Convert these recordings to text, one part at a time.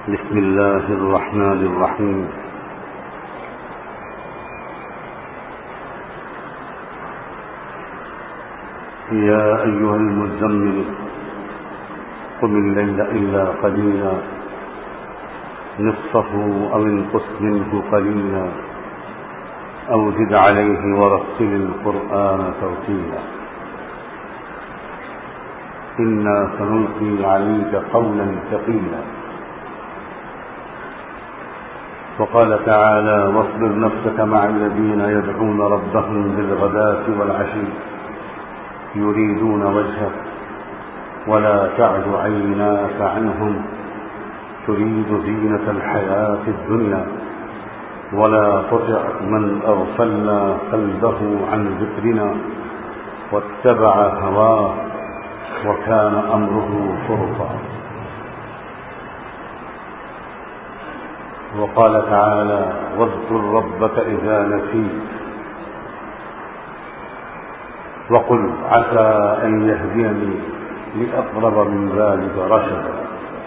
بسم الله الرحمن الرحيم. يا أيها المزمل قم الليل إلا قليلا نصفه أو انقص منه قليلا أو زد عليه ورتل القرآن ترتيلا إنا سنلقي عليك قولا ثقيلا. وقال تعالى واصبر نفسك مع الذين يدعون ربهم بالغداة والعشي يريدون وجهه ولا تعد عيناك عنهم تريد زينة الحياة الدنيا ولا تطع من أغفلنا قلبه عن ذكرنا واتبع هواه وكان أمره فرطا. وقال تعالى واذكر ربك إذا نسيت وقل عسى أن يهديني لأقرب من ذلك رشدا.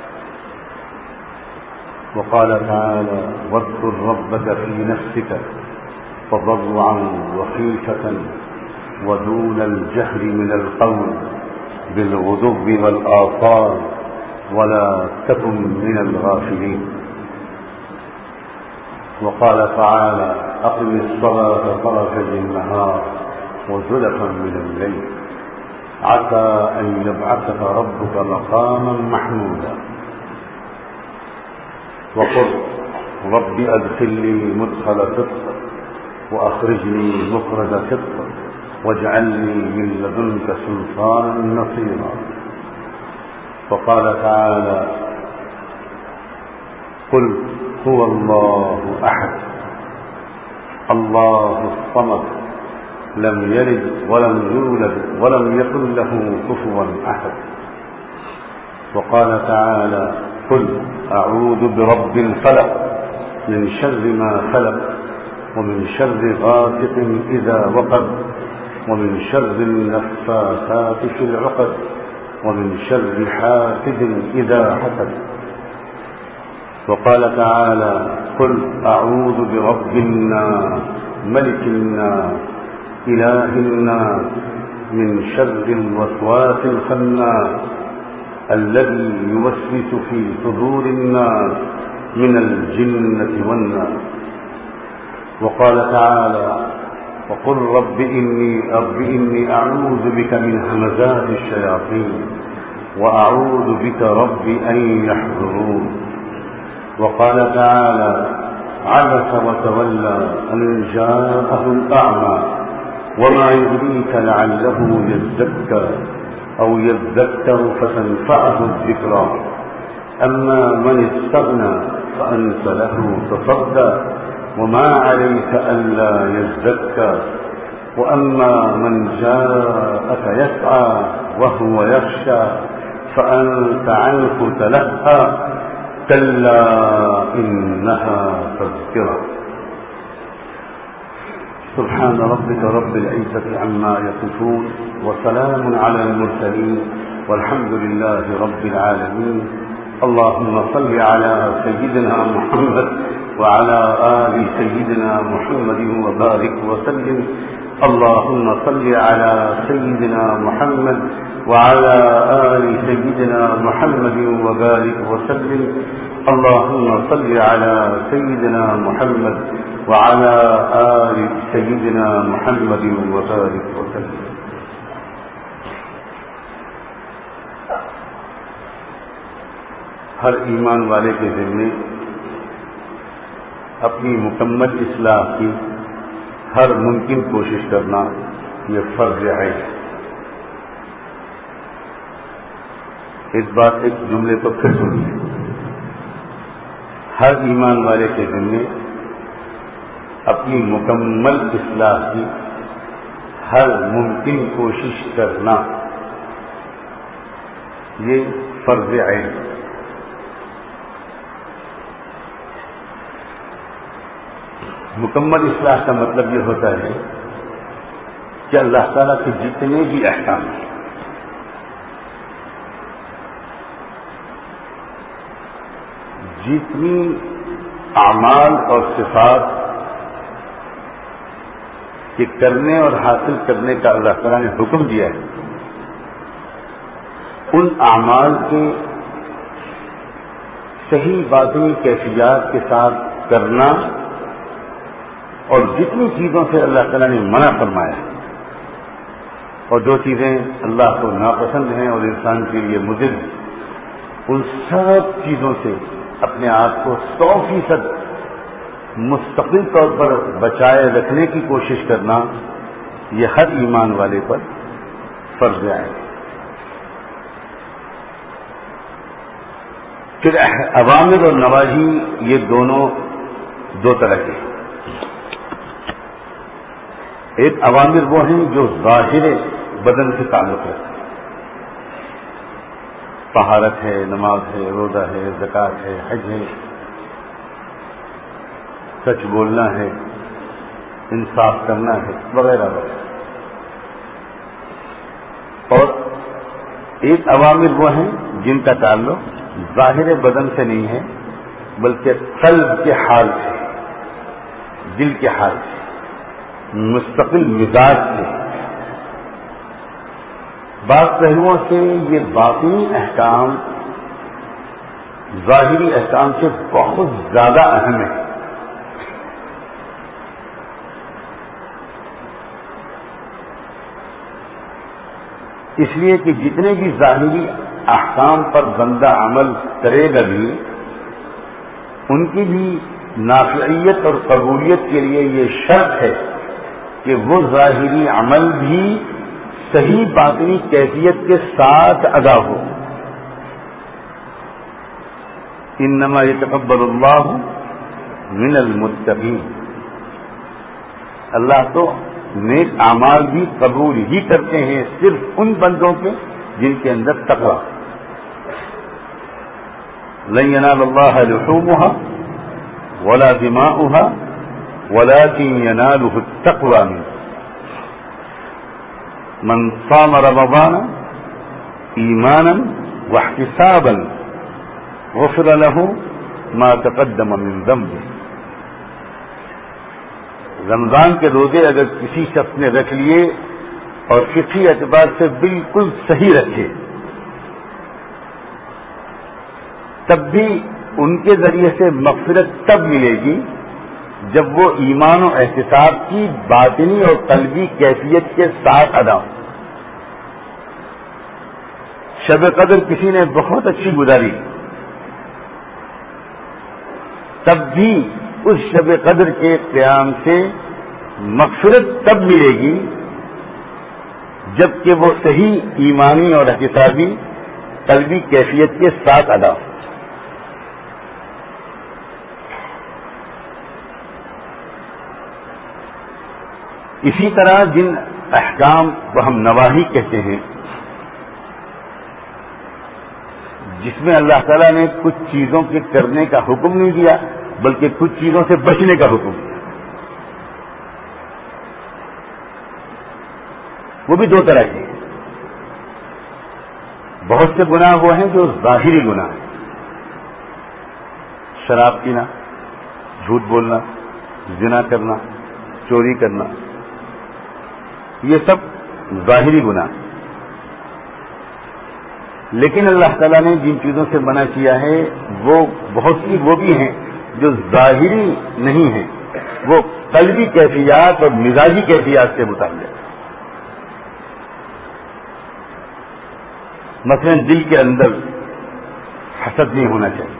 وقال تعالى واذكر ربك في نفسك تضرعا وخيفة ودون الجهر من القول بالغضب والآصال ولا تكن من الغافلين. وقال تعالى أقم الصلاة طرفي النهار وزلفا من الليل عسى أن يبعثك ربك مقاما محمودا. وقل رب أدخلني مدخل صدق وأخرجني مخرج صدق واجعلني من لدنك سلطانا نصيرا. وقال تعالى قل هو الله أحد الله الصمد لم يلد ولم يولد ولم يكن له كفوا أحد. وقال تعالى قل أعوذ برب الفلق من شر ما خلق ومن شر غاسق إذا وقب ومن شر النفاثات في العقد ومن شر حاسد إذا حسد. وقال تعالى قل أعوذ برب الناس ملك الناس إله الناس من شر الوسواس الخناس الذي يوسوس في صدور الناس من الجنة والناس. وقال تعالى وقل رب إني أعوذ بك من همزات الشياطين وأعوذ بك رب أن يحضرون. وقال تعالى عبس وتولى أن جاءه الأعمى وما يدريك لعله يزكى أو يذكر فتنفعه الذكرى أما من استغنى فأنت له تصدى وما عليك ألا يزكى وأما من جاءك يسعى وهو يخشى فأنت عنه تلهى كلا إنها تذكرة. سبحان ربك رب العزة عما يصفون وسلام على المرسلين والحمد لله رب العالمين. اللهم صل على سيدنا محمد وعلى آل سيدنا محمد وبارك وسلم. اللهم صل على سيدنا محمد وعلى آل سيدنا محمد وبارك وسلم. اللهم صل على سيدنا محمد وعلى آل سيدنا محمد وبارك وسلم. ہر ایمان والے کے ذمے اپنی مکمل اصلاح کی ہر ممکن کوشش کرنا یہ فرض ہے. اس بات ایک جملے کو پھر سنیے. ہر ایمان والے کے ذمے اپنی مکمل اصلاح کی ہر ممکن کوشش کرنا یہ فرض عین. مکمل اصلاح کا مطلب یہ ہوتا ہے کہ اللہ تعالیٰ کے جتنے بھی احکام ہیں جتنی اعمال اور صفات کے کرنے اور حاصل کرنے کا اللہ تعالیٰ نے حکم دیا ہے، ان اعمال کے صحیح باطنی کیفیات کے ساتھ کرنا، اور جتنی چیزوں سے اللہ تعالیٰ نے منع فرمایا اور جو چیزیں اللہ کو ناپسند ہیں اور انسان کے لیے مضر ہیں، ان سب چیزوں سے اپنے آپ کو 100% مستقل طور پر بچائے رکھنے کی کوشش کرنا، یہ ہر ایمان والے پر فرض ہے۔ پھر اوامر اور نواہی یہ دونوں دو طرح کے ہیں۔ ایک اوامر وہ ہیں جو ظاہر بدن سے تعلق رکھتے ہیں، طہارت ہے، نماز ہے، روزہ ہے، زکوٰۃ ہے، حج ہے، سچ بولنا ہے، انصاف کرنا ہے، وغیرہ وغیرہ۔ اور ایک اوامر وہ ہیں جن کا تعلق ظاہر بدن سے نہیں ہے بلکہ قلب کے حال سے، دل کے حال سے، مستقل مزاج سے۔ بعض پہلوؤں سے یہ باطنی احکام ظاہری احکام سے بہت زیادہ اہم ہے۔ اس لیے کہ جتنے بھی ظاہری احکام پر بندہ عمل کرے گا بھی، ان کی بھی نافعیت اور قبولیت کے لیے یہ شرط ہے کہ وہ ظاہری عمل بھی صحیح باطنی کیفیت کے ساتھ ادا ہو۔ انما یتقبل اللہ من المتقین، اللہ تو نیک اعمال بھی قبول ہی کرتے ہیں صرف ان بندوں کے جن کے اندر تقویٰ۔ لن ينال الله لحومها ولا دماؤها ولكن يناله التقوى منكم من صام رمضان ایمانا واحتسابا غفر له ما تقدم من ذنبه۔ رمضان کے روزے اگر کسی شخص نے رکھ لیے اور فقہی اعتبار سے بالکل صحیح رکھے، تب بھی ان کے ذریعے سے مغفرت تب ملے گی جب وہ ایمان و احتساب کی باطنی اور قلبی کیفیت کے ساتھ ادا ہو۔ شب قدر کسی نے بہت اچھی گزاری، تب بھی اس شب قدر کے قیام سے مغفرت تب ملے گی جبکہ وہ صحیح ایمانی اور احتسابی قلبی کیفیت کے ساتھ ادا ہو۔ اسی طرح جن احکام کو ہم نواہی کہتے ہیں، جس میں اللہ تعالیٰ نے کچھ چیزوں کے کرنے کا حکم نہیں دیا بلکہ کچھ چیزوں سے بچنے کا حکم دیا، وہ بھی دو طرح کے ہیں۔ بہت سے گناہ وہ ہیں جو ظاہری گناہ ہیں، شراب پینا، جھوٹ بولنا، زنا کرنا، چوری کرنا، یہ سب ظاہری گناہ۔ لیکن اللہ تعالیٰ نے جن چیزوں سے منع کیا ہے وہ بہت سی وہ بھی ہیں جو ظاہری نہیں ہیں، وہ قلبی کیفیات اور مزاجی کیفیات سے متعلق۔ مثلا دل کے اندر حسد نہیں ہونا چاہیے،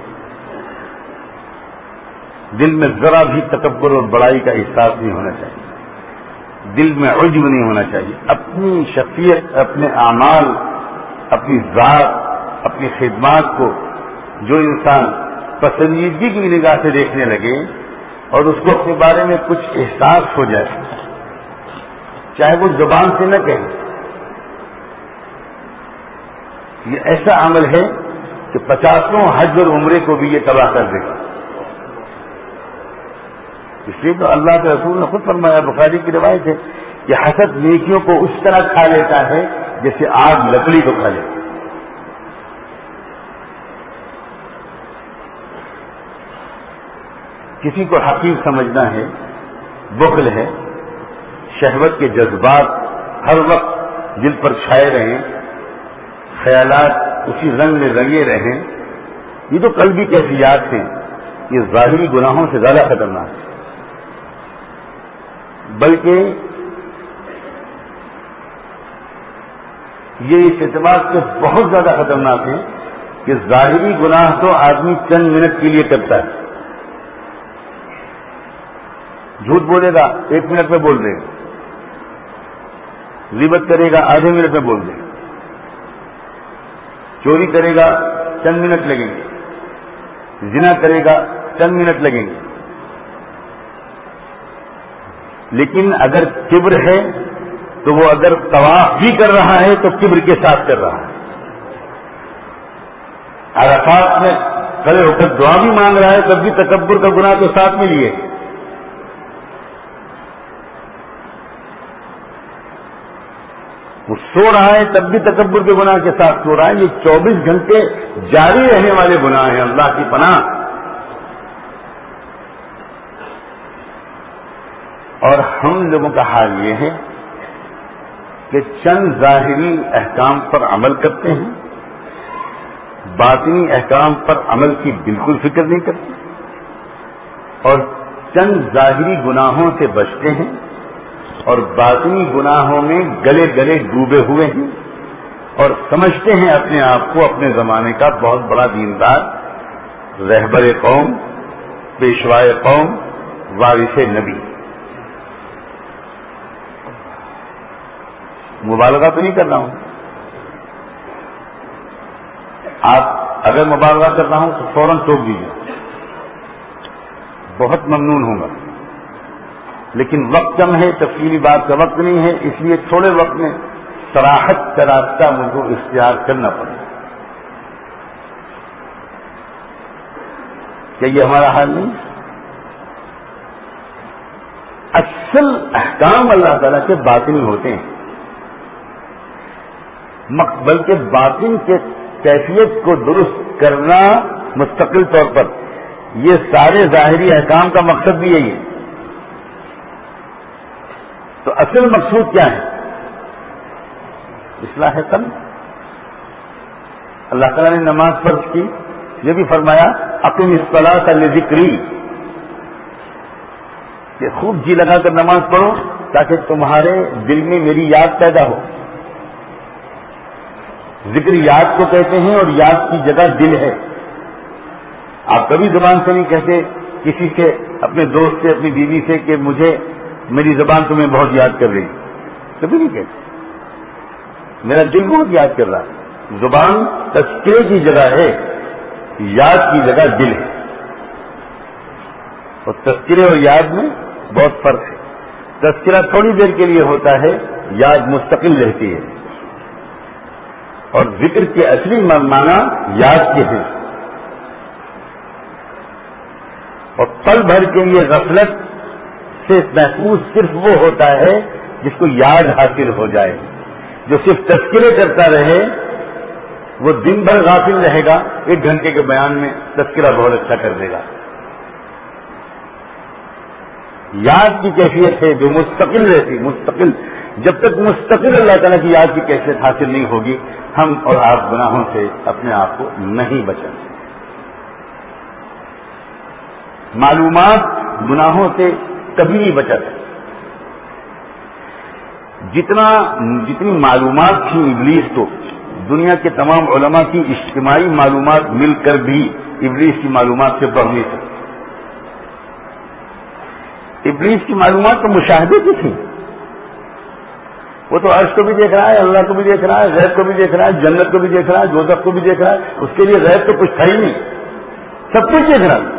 دل میں ذرا بھی تکبر اور بڑائی کا احساس نہیں ہونا چاہیے، دل میں عجب نہیں ہونا چاہیے، اپنی شخصیت، اپنے اعمال، اپنی ذات، اپنی خدمات کو جو انسان پسندیدگی کی نگاہ سے دیکھنے لگے اور اس کو اپنے بارے میں کچھ احساس ہو جائے، چاہے وہ زبان سے نہ کہے، یہ ایسا عمل ہے کہ 50 حج اور عمرے کو بھی یہ تباہ کر دے گا۔ اس لیے تو اللہ کے رسول نے خود فرمایا، بخاری کی روایت ہے کہ حسد نیکیوں کو اس طرح کھا لیتا ہے جیسے آگ لکڑی کو کھا لیتا ہے۔ کسی کو حقیر سمجھنا ہے، بخل ہے، شہوت کے جذبات ہر وقت دل پر چھائے رہیں، خیالات اسی رنگ میں رنگے رہیں، یہ تو قلبی کیفیات ہیں، یہ ظاہری گناہوں سے زیادہ خطرناک ہے۔ بلکہ یہ اس اعتبار سے بہت زیادہ خطرناک ہے کہ ظاہری گناہ تو آدمی چند منٹ کے لیے کرتا ہے، جھوٹ بولے گا 1 منٹ میں بول دے گا، غیبت کرے گا آدھے منٹ میں بول دے گا، چوری کرے گا چند منٹ لگیں گے، زنا کرے گا چند منٹ لگیں گے، لیکن اگر کبر ہے تو وہ اگر طواف بھی کر رہا ہے تو کبر کے ساتھ کر رہا ہے، عرفات میں کھڑے ہو کر دعا بھی مانگ رہا ہے تب بھی تکبر کا گناہ تو ساتھ میں لیے، وہ سو رہا ہے تب بھی تکبر کے گناہ کے ساتھ سو رہا ہے۔ یہ 24 گھنٹے جاری رہنے والے گناہ ہیں، اللہ کی پناہ۔ اور ہم لوگوں کا حال یہ ہے کہ چند ظاہری احکام پر عمل کرتے ہیں، باطنی احکام پر عمل کی بالکل فکر نہیں کرتے، اور چند ظاہری گناہوں سے بچتے ہیں اور باطنی گناہوں میں گلے گلے ڈوبے ہوئے ہیں، اور سمجھتے ہیں اپنے آپ کو اپنے زمانے کا بہت بڑا دیندار، رہبر قوم، پیشوائے قوم، وارث نبی۔ مبالغہ تو نہیں کر رہا ہوں، آپ اگر مبالغہ کر رہا ہوں تو فوراً ٹوک دیجیے، بہت ممنون ہوں گا، لیکن وقت کم ہے، تفصیلی بات کا وقت نہیں ہے، اس لیے تھوڑے وقت میں صراحت کا راستہ مجھ کو اختیار کرنا پڑے گا۔ کیا یہ ہمارا حال نہیں؟ اصل احکام اللہ تعالیٰ کے باطنی ہوتے ہیں، بلکہ باطن کے کیفیت کو درست کرنا مستقل طور پر، یہ سارے ظاہری احکام کا مقصد بھی یہی ہے۔ تو اصل مقصود کیا ہے؟ اصلاح قلب۔ اللہ تعالیٰ نے نماز فرض کی، یہ بھی فرمایا اقم الصلاۃ لذکری، کہ خوب جی لگا کر نماز پڑھو تاکہ تمہارے دل میں میری یاد پیدا ہو۔ ذکر یاد کو کہتے ہیں، اور یاد کی جگہ دل ہے۔ آپ کبھی زبان سے نہیں کہتے کسی سے، اپنے دوست سے، اپنی بیوی سے کہ مجھے میری زبان تمہیں بہت یاد کر رہی، کبھی نہیں کہتے، میرا دل بہت یاد کر رہا ہے۔ زبان تذکرے کی جگہ ہے، یاد کی جگہ دل ہے، اور تذکرے اور یاد میں بہت فرق ہے۔ تذکرہ تھوڑی دیر کے لیے ہوتا ہے، یاد مستقل رہتی ہے، اور ذکر کے اصلی معنی یاد کے ہیں، اور پل بھر کے لیے غفلت سے محفوظ صرف وہ ہوتا ہے جس کو یاد حاصل ہو جائے۔ جو صرف تذکرے کرتا رہے وہ دن بھر غافل رہے گا، 1 گھنٹے کے بیان میں تذکرہ بہت اچھا کر دے گا۔ یاد کی کیفیت ہے جو مستقل رہتی، مستقل، جب تک مستقل اللہ تعالیٰ کی یاد کی کیفیت حاصل نہیں ہوگی، ہم اور آپ گناہوں سے اپنے آپ کو نہیں بچا سکتے۔ معلومات گناہوں سے کبھی نہیں بچا سکتے۔ جتنی معلومات تھی ابلیس کو، دنیا کے تمام علماء کی اجتماعی معلومات مل کر بھی ابلیس کی معلومات سے بڑھ نہیں سکتی۔ ابلیس کی معلومات تو مشاہدے کی تھی، وہ تو عرش کو بھی دیکھ رہا ہے، اللہ کو بھی دیکھ رہا ہے، غیب کو بھی دیکھ رہا ہے، جنت کو بھی دیکھ رہا ہے، دوزخ کو بھی دیکھ رہا ہے، اس کے لیے غیب تو کچھ تھا ہی نہیں، سب کچھ دیکھ رہا ہے۔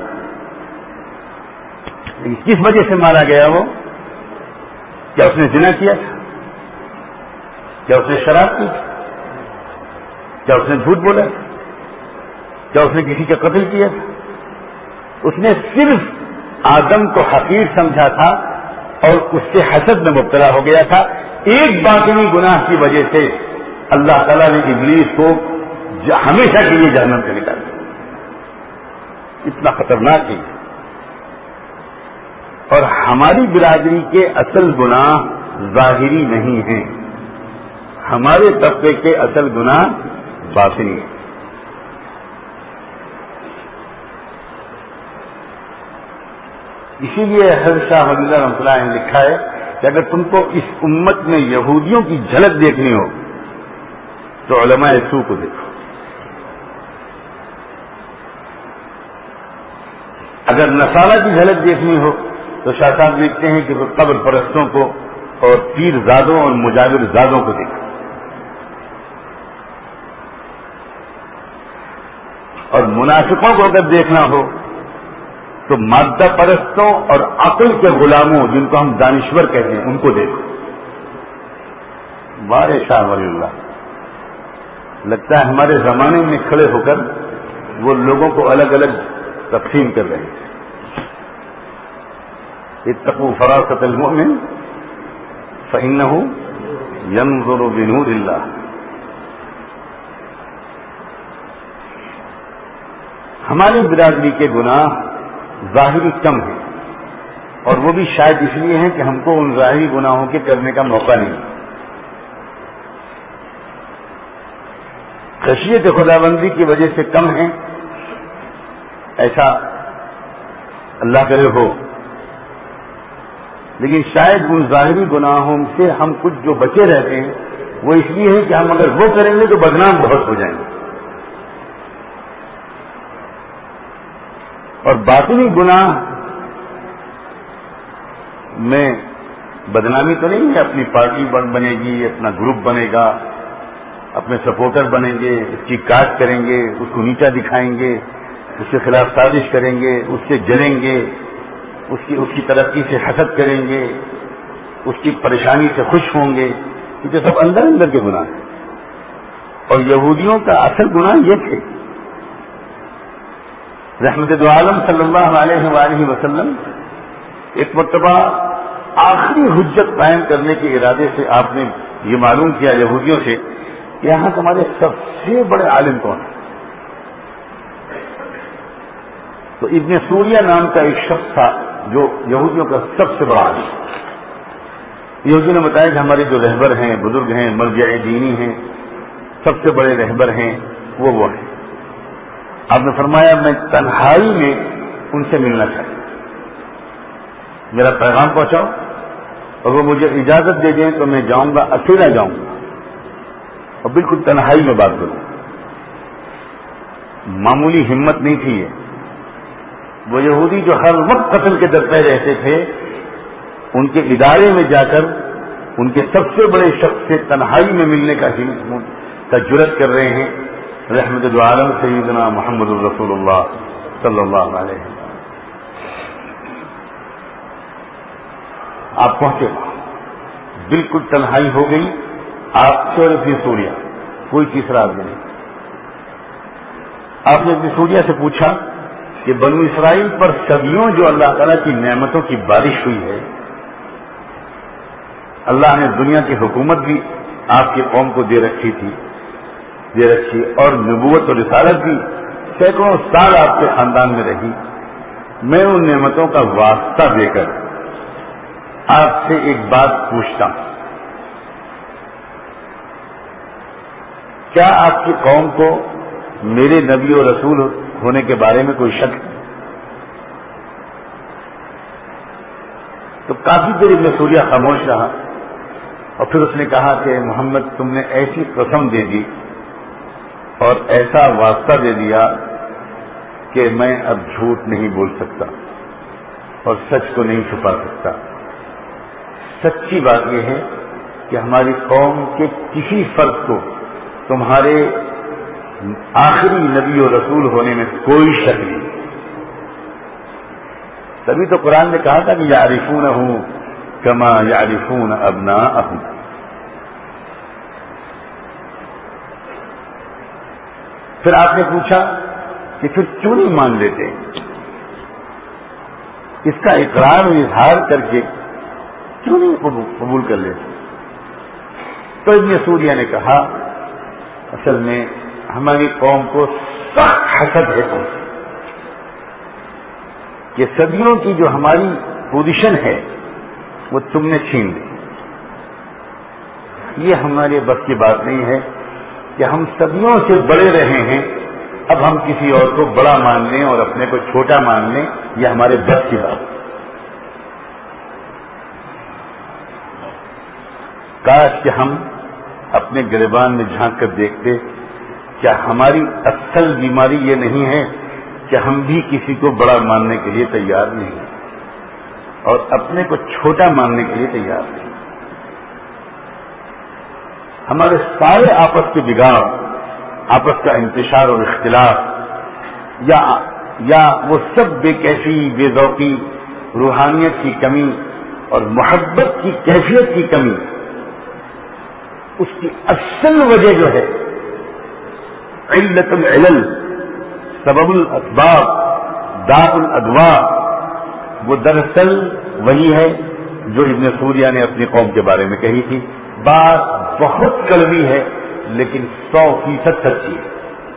کس وجہ سے مارا گیا وہ؟ کیا اس نے زنا کیا تھا؟ کیا اس نے شراب کی؟ کیا اس نے جھوٹ بولا؟ کیا اس نے کسی کا قتل کیا تھا؟ اس نے صرف آدم کو حقیر سمجھا تھا اور اس سے حسد میں مبتلا ہو گیا تھا۔ ایک باطنی گناہ کی وجہ سے اللہ تعالیٰ نے ابلیس کو ہمیشہ کے لیے جہنم سے نکال دیا۔ اتنا خطرناک ہے۔ ہماری برادری کے اصل گناہ ظاہری نہیں ہیں، ہمارے طبقے کے اصل گناہ باطنی ہیں۔ اسی لیے حضرت شاہ ولی اللہ رحمۃ اللہ نے لکھا ہے کہ اگر تم کو اس امت میں یہودیوں کی جھلک دیکھنی ہو تو علماء سوء کو دیکھو، اگر نصارہ کی جھلک دیکھنی ہو تو شاہ صاحب لکھتے ہیں کہ وہ قبر پرستوں کو اور پیر زادوں اور مجاور زادوں کو دیکھو، اور منافقوں کو اگر دیکھنا ہو تو مادہ پرستوں اور عقل کے غلاموں جن کو ہم دانشور کہتے ہیں ان کو دیکھو۔ بارے شاہ ولی اللہ، لگتا ہے ہمارے زمانے میں کھڑے ہو کر وہ لوگوں کو الگ الگ تقسیم کر رہے ہیں۔ اتقوا فراست المؤمن فإنه ينظر بنور اللہ۔ ہماری برادری کے گناہ ظاہری کم ہیں، اور وہ بھی شاید اس لیے ہیں کہ ہم کو ان ظاہری گناہوں کے کرنے کا موقع نہیں۔ خشیت خداوندی کی وجہ سے کم ہیں، ایسا اللہ کرے ہو، لیکن شاید ان ظاہری گناہوں سے ہم کچھ جو بچے رہتے ہیں وہ اس لیے ہے کہ ہم اگر وہ کریں گے تو بدنام بہت ہو جائیں گے، اور باطنی گناہ میں بدنامی تو نہیں ہے، اپنی پارٹی بنے گی، اپنا گروپ بنے گا، اپنے سپورٹر بنیں گے، اس کی کاٹ کریں گے، اس کو نیچا دکھائیں گے، اس کے خلاف سازش کریں گے، اس سے جلیں گے، اس کی ترقی سے حسد کریں گے، اس کی پریشانی سے خوش ہوں گے، کیونکہ سب اندر اندر کے گناہ ہیں۔ اور یہودیوں کا اصل گناہ یہ تھے۔ رحمت دو عالم صلی اللہ علیہ وآلہ وسلم ایک مرتبہ آخری حجت قائم کرنے کے ارادے سے آپ نے یہ معلوم کیا یہودیوں سے کہ یہاں تمہارے سب سے بڑے عالم کون ہیں؟ تو ابن سوریہ نام کا ایک شخص تھا جو یہودیوں کا سب سے بڑا عالم۔ یہودیوں نے بتایا کہ ہمارے جو رہبر ہیں، بزرگ ہیں، مرجع دینی ہیں، سب سے بڑے رہبر ہیں، وہ ہیں۔ آپ نے فرمایا میں تنہائی میں ان سے ملنا چاہتا ہوں، میرا پیغام پہنچاؤ، اور وہ مجھے اجازت دے دیں تو میں جاؤں گا، اکیلا جاؤں گا اور بالکل تنہائی میں بات کروں۔ معمولی ہمت نہیں تھی یہ۔ وہ یہودی جو ہر وقت قتل کے در پہ رہتے تھے، ان کے ادارے میں جا کر ان کے سب سے بڑے شخص سے تنہائی میں ملنے کا جرأت کر رہے ہیں۔ رحمت دو عالم سیدنا محمد الرسول اللہ صلی اللہ علیہ وسلم۔ آپ پہنچے، بالکل تنہائی ہو گئی، آپ سے اور ابن سوریہ، کوئی تیسرا آدمی نہیں۔ آپ نے ابن سوریہ سے پوچھا کہ بنو اسرائیل پر صدیوں جو اللہ تعالیٰ کی نعمتوں کی بارش ہوئی ہے، اللہ نے دنیا کی حکومت بھی آپ کی قوم کو دے رکھی، اور نبوت اور رسالت بھی سینکڑوں سال آپ کے خاندان میں رہی۔ میں ان نعمتوں کا واسطہ دے کر آپ سے ایک بات پوچھتا ہوں، کیا آپ کی قوم کو میرے نبی اور رسول ہونے کے بارے میں کوئی شک ہے؟ تو کافی دیر ابن سوریہ خاموش رہا، اور پھر اس نے کہا کہ محمد تم نے ایسی قسم دے دی اور ایسا واسطہ دے دیا کہ میں اب جھوٹ نہیں بول سکتا اور سچ کو نہیں چھپا سکتا۔ سچی بات یہ ہے کہ ہماری قوم کے کسی فرد کو تمہارے آخری نبی و رسول ہونے میں کوئی شک نہیں۔ تبھی تو قرآن نے کہا تھا کہ یعرفونہ کما یعرفون ابناءہم۔ پھر آپ نے پوچھا کہ پھر کیوں نہیں مان لیتے؟ اس کا اقرار و اظہار کر کے کیوں نہیں قبول کر لیتے؟ تو ابن سوریہ نے کہا اصل میں ہماری قوم کو سخت حسد ہے کہ صدیوں کی جو ہماری پوزیشن ہے وہ تم نے چھین لی. یہ ہمارے بس کی بات نہیں ہے کہ ہم صدیوں سے بڑے رہے ہیں، اب ہم کسی اور کو بڑا مان لیں اور اپنے کو چھوٹا مان لیں، یہ ہمارے بس کی بات. کاش کہ ہم اپنے گریبان میں جھانک کر دیکھتے، کیا ہماری اصل بیماری یہ نہیں ہے کہ ہم بھی کسی کو بڑا ماننے کے لیے تیار نہیں اور اپنے کو چھوٹا ماننے کے لیے تیار نہیں. ہمارے سارے آپس کے بگاڑ، آپس کا انتشار اور اختلاف، یا وہ سب بے کیفی، بے ذوقی، روحانیت کی کمی اور محبت کی کیفیت کی کمی، اس کی اصل وجہ جو ہے علت العلل، سبب الاسباب، داء الادواء، وہ دراصل وہی ہے جو ابن سوریہ نے اپنی قوم کے بارے میں کہی تھی. بات بہت کڑوی ہے لیکن 100% سچی ہے.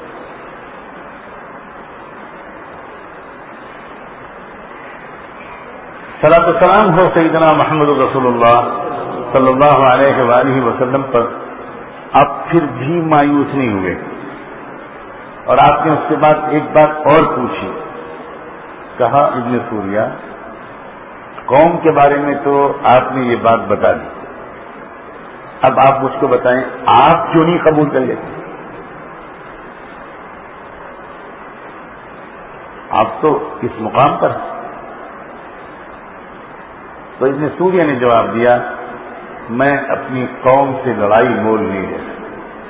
صلاۃ و سلام ہو سیدنا محمد رسول اللہ صلی اللہ علیہ وآلہ وسلم پر. آپ پھر بھی مایوس نہیں ہوئے اور آپ نے اس کے بعد ایک بات اور پوچھی. کہا ابن سوریہ قوم کے بارے میں تو آپ نے یہ بات بتا دی، اب آپ مجھ کو بتائیں آپ کیوں نہیں قبول کر لیتے؟ آپ تو اس مقام پر ہیں. تو ابن سوریہ نے جواب دیا میں اپنی قوم سے لڑائی مول نہیں لے سکتا.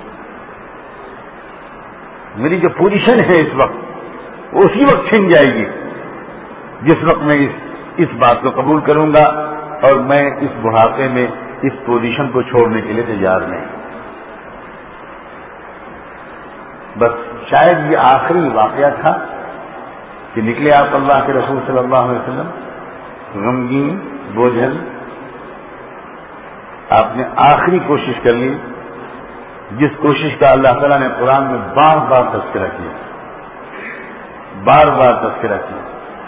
میری جو پوزیشن ہے اس وقت وہ اسی وقت چھن جائے گی جس وقت میں اس بات کو قبول کروں گا، اور میں اس بڑھاپے میں اس پوزیشن کو چھوڑنے کے لیے تیار نہیں. بس شاید یہ آخری واقعہ تھا کہ نکلے آپ اللہ کے رسول صلی اللہ علیہ وسلم غمگین، بوجھل. آپ نے آخری کوشش کر لی جس کوشش کا اللہ تعالیٰ نے قرآن میں بار بار تذکرہ کیا، بار بار تذکرہ کیا،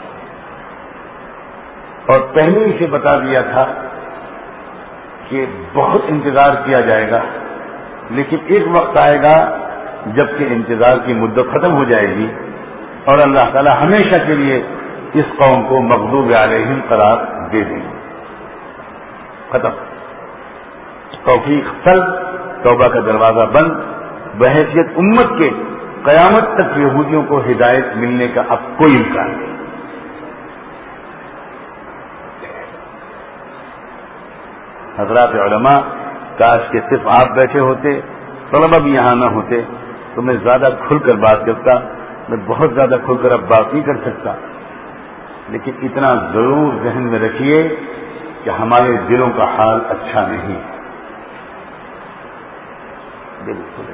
اور پہلے ہی سے بتا دیا تھا کہ بہت انتظار کیا جائے گا لیکن ایک وقت آئے گا جبکہ انتظار کی مدت ختم ہو جائے گی اور اللہ تعالیٰ ہمیشہ کے لیے اس قوم کو مغضوب علیہم قرار دے دیں گے. ختم. توفیق طلب، توبہ کا دروازہ بند. بحیثیت امت کے قیامت تک یہودیوں کو ہدایت ملنے کا اب کوئی امکان نہیں. حضرات علماء، کاش کہ صرف آپ بیٹھے ہوتے، طلبہ بھی یہاں نہ ہوتے تو میں زیادہ کھل کر بات کرتا. میں بہت زیادہ کھل کر اب بات نہیں کر سکتا، لیکن اتنا ضرور ذہن میں رکھیے کہ ہمارے دلوں کا حال اچھا نہیں. بالکل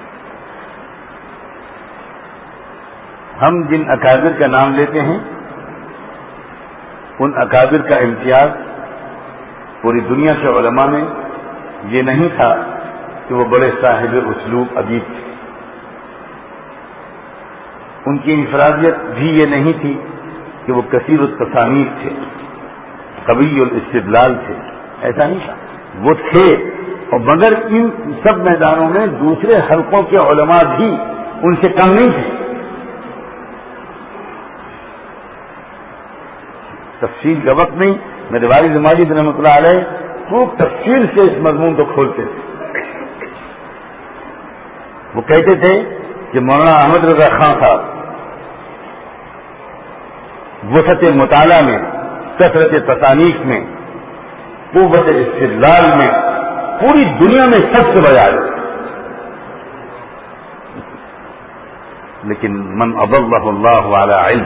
ہم جن اکابر کا نام لیتے ہیں ان اکابر کا امتیاز پوری دنیا کے علماء میں یہ نہیں تھا کہ وہ بڑے صاحب اسلوب ادیب تھے. ان کی انفرادیت بھی یہ نہیں تھی کہ وہ کثیر التصانیف تھے، قوی الاستدلال تھے. ایسا نہیں تھا. وہ تھے، اور مگر ان سب میدانوں میں دوسرے حلقوں کے علماء بھی ان سے کم نہیں تھے. تفصیل کا وقت نہیں. میرے والد ماجد رحمۃ اللہ علیہ خوب تفصیل سے اس مضمون کو کھولتے تھے. وہ کہتے تھے کہ مولانا احمد رضا خان صاحب وسعت مطالعہ میں، کثرت تصانیف میں، قوت استدلال میں پوری دنیا میں سب سے بڑا ہے. لیکن من اضلہ اللہ علی علم.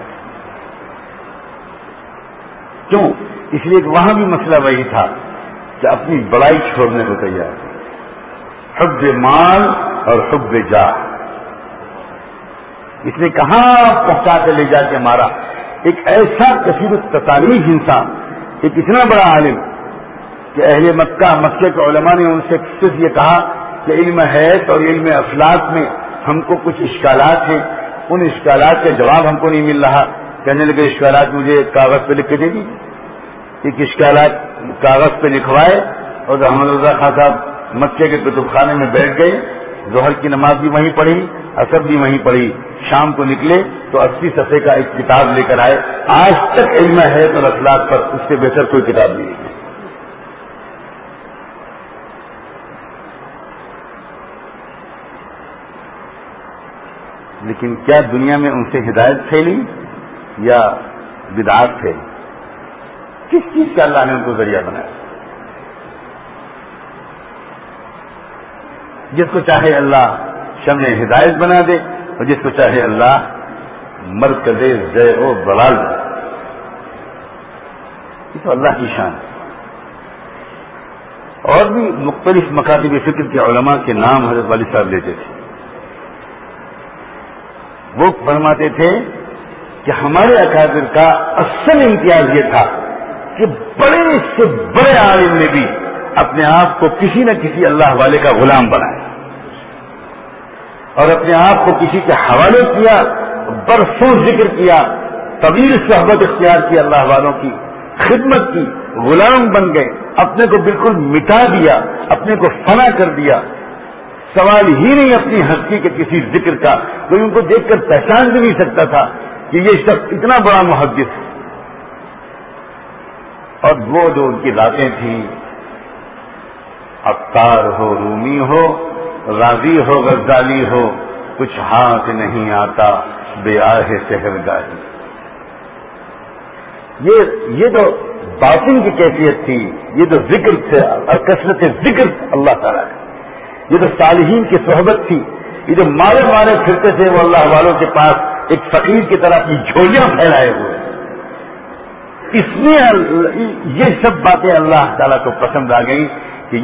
کیوں؟ اس لیے کہ وہاں بھی مسئلہ وہی تھا کہ اپنی بڑائی چھوڑنے کو تیار ہے. حب مال اور حب جاہ. اس نے کہاں پہنچا کے لے جا کے مارا. ایک ایسا کثیر التصانیف انسان، ایک اتنا بڑا عالم کہ اہل مکہ کے علماء نے ان سے صرف یہ کہا کہ علم حیض اور علم افلاک میں ہم کو کچھ اشکالات ہیں، ان اشکالات کے جواب ہم کو نہیں مل رہا. کہنے لگے اشکالات مجھے کاغذ پہ لکھ کے دے دیجیے. ایک اشکالات کاغذ پہ لکھوائے اور احمد رضا خان صاحب مکے کے کتب خانے میں بیٹھ گئے، ظہر کی نماز بھی وہیں پڑھی، عصر بھی وہیں پڑھی، شام کو نکلے تو 80 صفحے کا ایک کتاب لے کر آئے. آج تک علم ہے تو اخلاق پر اس سے بہتر کوئی کتاب نہیں ہے. لیکن کیا دنیا میں ان سے ہدایت پھیلی یا بدعات پھیلی؟ کس چیز کا اللہ نے ان کو ذریعہ بنایا؟ جس کو چاہے اللہ شمع ہدایت بنا دے اور جس کو چاہے اللہ مرکز زے و ضلال دے. یہ تو اللہ کی شان ہے. اور بھی مختلف مکاتب فکر کے علماء کے نام حضرت والد صاحب لیتے تھے. وہ فرماتے تھے کہ ہمارے اکابر کا اصل امتیاز یہ تھا کہ بڑے سے بڑے عالم نے بھی اپنے آپ کو کسی نہ کسی اللہ والے کا غلام بنایا اور اپنے آپ کو کسی کے حوالے کیا، برسوں ذکر کیا، طویل صحبت اختیار کی، اللہ والوں کی خدمت کی، غلام بن گئے، اپنے کو بالکل مٹا دیا، اپنے کو فنا کر دیا. سوال ہی نہیں اپنی ہستی کے کسی ذکر کا، کوئی ان کو دیکھ کر پہچان بھی نہیں سکتا تھا کہ یہ شخص اتنا بڑا محدث ہے. اور وہ جو ان کی باتیں تھیں، عطار ہو، رومی ہو، راضی ہو، غزالی ہو، کچھ ہاتھ نہیں آتا بے آہ سحرگاہی. یہ جو باطن کی کیفیت تھی، یہ جو ذکر تھے اور کثرت ذکر اللہ تعالیٰ کا، یہ جو صالحین کی صحبت تھی، یہ جو مارے مارے پھرتے تھے وہ اللہ والوں کے پاس ایک فقیر کی طرح اپنی جھولیاں پھیلائے ہوئے، اس میں یہ سب باتیں اللہ تعالیٰ کو پسند آ گئی کہ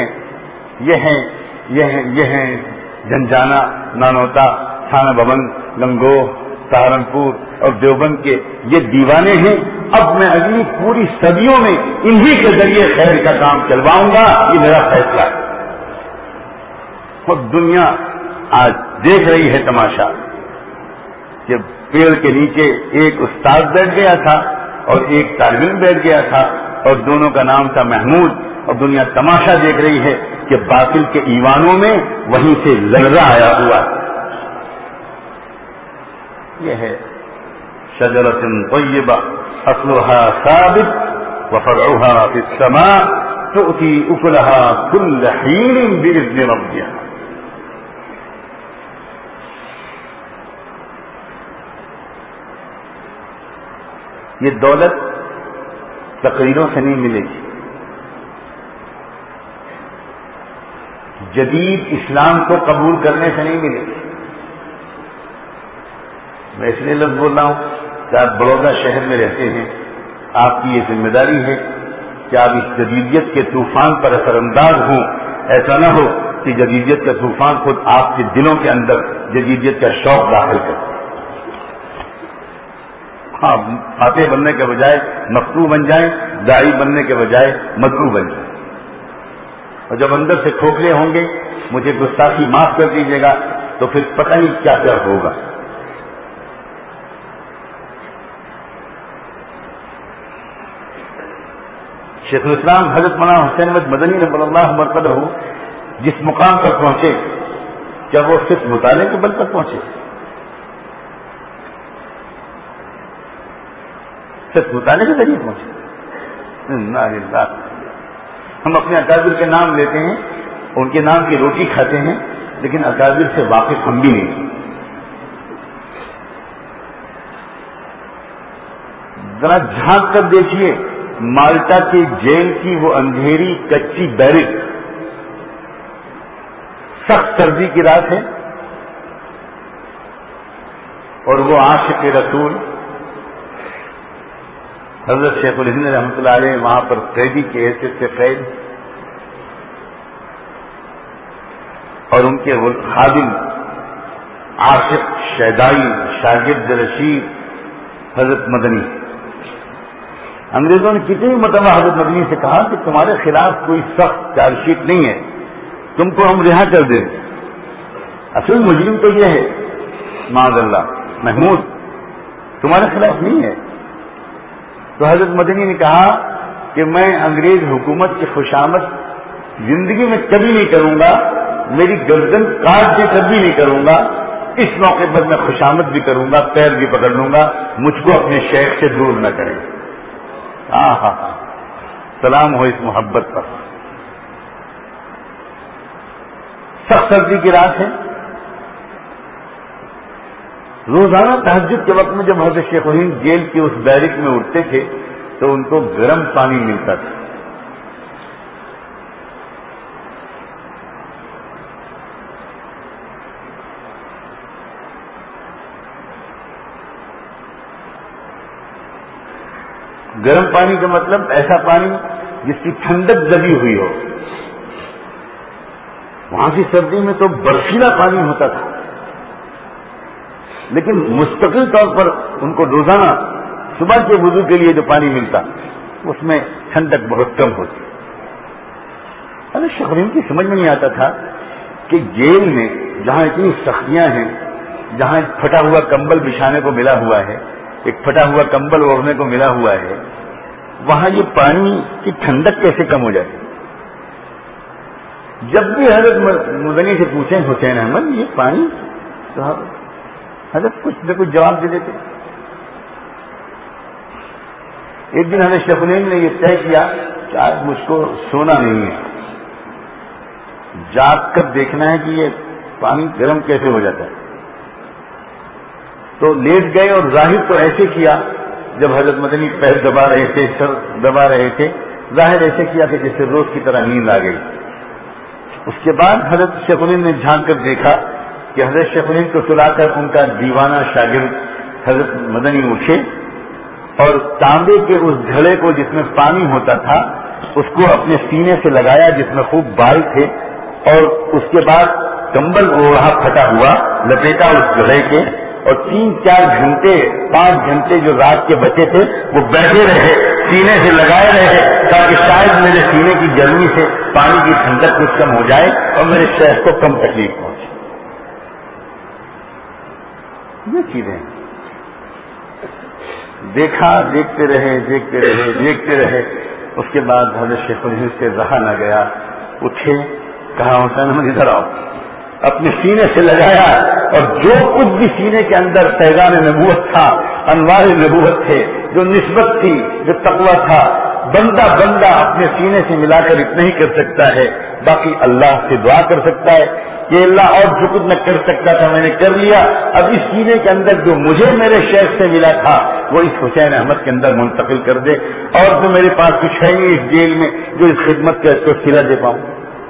یہ ہیں جھنجھانا، نانوتا، تھانہ بھون، گنگوہ، سہارنپور اور دیوبند کے یہ دیوانے ہیں. اب میں اگلی پوری صدیوں میں انہی کے ذریعے خیر کا کام چلواؤں گا، یہ میرا فیصلہ ہے. اور دنیا آج دیکھ رہی ہے تماشا کہ پیڑ کے نیچے ایک استاد بیٹھ گیا تھا اور ایک طالب علم بیٹھ گیا تھا اور دونوں کا نام تھا محمود. اور دنیا تماشا دیکھ رہی ہے کہ باطل کے ایوانوں میں وہیں سے لرزہ آیا ہوا ہے. یہ ہے شجرۃ طیبہ اصلها ثابت وفرعها في السماء تؤتي اكلها كل حين باذن ربها. یہ دولت تقریروں سے نہیں ملے گی، جدید اسلام کو قبول کرنے سے نہیں ملے گی. میں اس لیے لفظ بول رہا ہوں کہ آپ بڑودہ شہر میں رہتے ہیں، آپ کی یہ ذمہ داری ہے کہ آپ اس جدیدیت کے طوفان پر اثر انداز ہوں. ایسا نہ ہو کہ جدیدیت کا طوفان خود آپ کے دلوں کے اندر جدیدیت کا شوق داخل کرے. ہاں، فاتح بننے کے بجائے مفتو بن جائیں، داعی بننے کے بجائے مدعو بن جائیں. اور جب اندر سے کھوکھلے ہوں گے، مجھے گستاخی معاف کر دیجیے گا، تو پھر پتہ نہیں کیا کیا ہوگا. شیخ الاسلام حضرت مولانا حسین احمد مدنی رحمۃ اللہ مرکز جس مقام پر پہنچے، کیا وہ صرف مطالعے کے بل پر پہنچے؟ صرف مطالعے کے ذریعے پہنچے؟ ہم اپنے اکابر کے نام لیتے ہیں، ان کے نام کی روٹی کھاتے ہیں، لیکن اکابر سے واقف ہم بھی نہیں. ذرا جھانک کر دیکھیے مالٹا کی جیل کی وہ اندھیری کچی بیرک، سخت سردی کی رات ہے اور وہ عاشق رسول حضرت شیخ الہند رحمۃ اللہ علیہ وہاں پر قیدی کی حیثیت سے قید، اور ان کے خادم عاشق شیدائی شاگرد رشید حضرت مدنی. انگریزوں نے کتنی مرتبہ حضرت مدنی سے کہا کہ تمہارے خلاف کوئی سخت چارج شیٹ نہیں ہے، تم کو ہم رہا کر دیں. اصل مجرم تو یہ ہے معاذ اللہ محمود، تمہارے خلاف نہیں ہے. تو حضرت مدنی نے کہا کہ میں انگریز حکومت کی خوشامد زندگی میں کبھی نہیں کروں گا، میری گردن کاٹ کے کبھی نہیں کروں گا، اس موقع پر میں خوشامد بھی کروں گا، پیر بھی پکڑ لوں گا، مجھ کو اپنے شیخ سے دور نہ کریں۔ سلام ہو اس محبت پر۔ سخت سردی کی رات ہے، روزانہ تہجد کے وقت میں جب حضرت شیخ الہند جیل کی اس بیرک میں اٹھتے تھے تو ان کو گرم پانی ملتا تھا۔ گرم پانی کا مطلب ایسا پانی جس کی ٹھنڈک دبی ہوئی ہو۔ وہاں کی سردی میں تو برفیلا پانی ہوتا تھا، لیکن مستقل طور پر ان کو روزانہ صبح کے وضو کے لیے جو پانی ملتا اس میں ٹھنڈک بہت کم ہوتی۔ ارے شیخ الہند کی سمجھ میں نہیں آتا تھا کہ جیل میں جہاں اتنی سختیاں ہیں، جہاں ایک پھٹا ہوا کمبل بچھانے کو ملا ہوا ہے، ایک پھٹا ہوا کمبل اوڑھنے کو ملا ہوا ہے، وہاں یہ پانی کی ٹھنڈک کیسے کم ہو جائے؟ جب بھی حضرت مدنی سے پوچھیں حسین احمد یہ پانی، تو حضرت کچھ نہ کچھ جواب دے دیتے۔ ایک دن حضرت شیخ الہند نے یہ طے کیا کہ آج مجھ کو سونا نہیں ہے، جاگ کر دیکھنا ہے کہ یہ پانی گرم کیسے ہو جاتا ہے۔ تو لیٹ گئے اور ظاہر تو ایسے کیا، جب حضرت مدنی پیر دبا رہے تھے، سر دبا رہے تھے، ظاہر ایسے کیا کہ جیسے روز کی طرح نیند آ گئی۔ اس کے بعد حضرت شیخ الہند نے جھانک کر دیکھا کہ حضرت شیخ الہند کو سلا کر ان کا دیوانہ شاگرد حضرت مدنی اٹھے اور تانبے کے اس گھڑے کو جس میں پانی ہوتا تھا اس کو اپنے سینے سے لگایا جس میں خوب بال تھے، اور اس کے بعد کمبل اوڑھا پھٹا ہوا لپیٹا اس گھڑے کے، اور 3-4 گھنٹے 5 گھنٹے جو رات کے بچے تھے وہ بیٹھے رہے، سینے سے لگائے رہے تاکہ شاید میرے سینے کی گرمی سے پانی کی ٹھنڈک کچھ کم ہو جائے اور میرے شیخ کو کم تکلیف پہنچے۔ یہ چیزیں دیکھا، دیکھتے رہے۔ اس کے بعد حضرت شیخ الہند سے رہا نہ گیا، اٹھے، کہا حسین احمد ادھر آؤ، اپنے سینے سے لگایا، اور جو کچھ بھی سینے کے اندر پیغام نبوت تھا، انوار نبوت تھے، جو نسبت تھی، جو تقویٰ تھا، بندہ اپنے سینے سے ملا کر اتنا ہی کر سکتا ہے، باقی اللہ سے دعا کر سکتا ہے کہ اللہ اور جو کچھ میں کر سکتا تھا میں نے کر لیا، اب اس سینے کے اندر جو مجھے میرے شیخ سے ملا تھا وہ اس حسین احمد کے اندر منتقل کر دے، اور جو میرے پاس کچھ ہے نہیں اس جیل میں جو اس خدمت کا اس کو صلہ دے پاؤں۔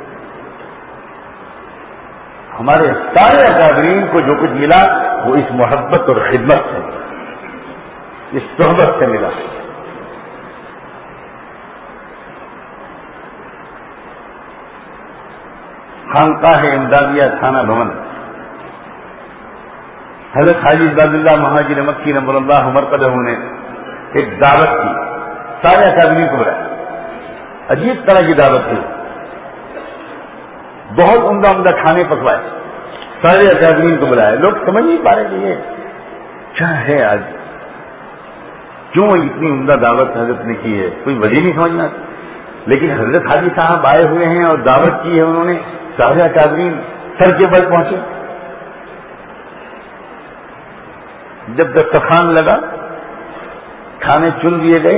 ہمارے سارے اکابرین کو جو کچھ ملا وہ اس محبت اور خدمت سے، اس صحبت سے ملا۔ خانقاہ امدادیہ تھانہ بھون، حضرت حاجی عباد اللہ مہاجر مکی نور اللہ مرقدہ نے ایک دعوت کی، سارے اکابرین کو بلایا، عجیب طرح کی دعوت تھی، بہت عمدہ کھانے پکوائے، سارے اکابرین کو بلایا۔ لوگ سمجھ نہیں پا رہے کہ یہ کیا ہے، آج کیوں اتنی عمدہ دعوت حضرت نے کی ہے، کوئی وجہ نہیں سمجھنا، لیکن حضرت حاجی صاحب آئے ہوئے ہیں اور دعوت کی ہے انہوں نے، سارے اکابرین سر کے بل پہنچے۔ جب دسترخوان لگا، کھانے چن دیے گئے،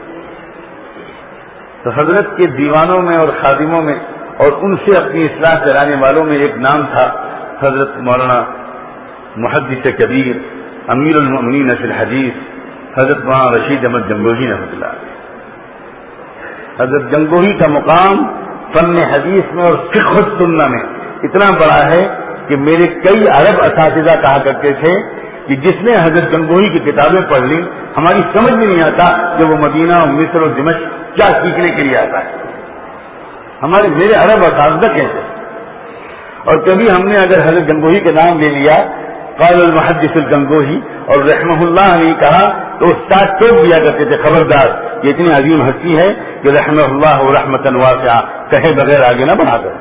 تو حضرت کے دیوانوں میں اور خادموں میں اور ان سے اپنی اصلاح کرانے والوں میں ایک نام تھا حضرت مولانا محدث کبیر امیر المؤمنین فی الحدیث حضرت مولانا رشید احمد جنگوہی رحمۃ اللہ علیہ۔ حضرت جنگوہی کا مقام فن حدیث میں اور فقہ السنہ میں اتنا بڑا ہے کہ میرے کئی عرب اساتذہ کہا کرتے تھے کہ جس نے حضرت جنگوہی کی کتابیں پڑھ لی ہماری سمجھ میں نہیں آتا کہ وہ مدینہ اور مصر اور دمشق کیا سیکھنے کے لیے آتا ہے۔ میرے عرب اساتذہ کہتے ہیں، اور کبھی ہم نے اگر حضرت گنگوہی کا نام لے لیا، قال المحدث الگنگوہی اور رحمہ اللہ نے کہا تو استاد ٹوک دیا کرتے تھے، خبردار یہ اتنی عظیم ہستی ہے کہ رحمہ اللہ رحمتاً واسعہ کہے بغیر آگے نہ بڑھا کر۔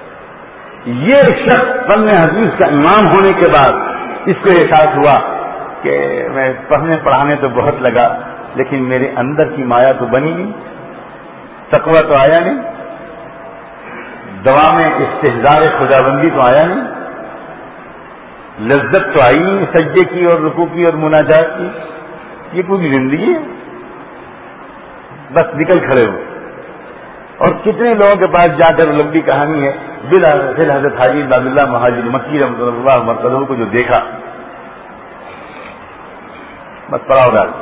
یہ شخص فن حدیث کا امام ہونے کے بعد اس کو احساس ہوا کہ میں پڑھنے پڑھانے تو بہت لگا لیکن میرے اندر کی مایا تو بنی نہیں، تقویٰ تو آیا نہیں، دوا میں استحضار خداوندی تو آیا نہیں، لذت تو آئی نہیں سجدے کی اور رکوع کی اور مناجات کی. یہ پوری زندگی ہے، بس نکل کھڑے ہو. اور کتنے لوگوں کے پاس جا کر لمبی کہانی ہے، بالآخر حضرت حاجی عبد اللہ مہاجر مکی رحمۃ اللہ مرکزوں کو جو دیکھا بس پڑاؤ ڈال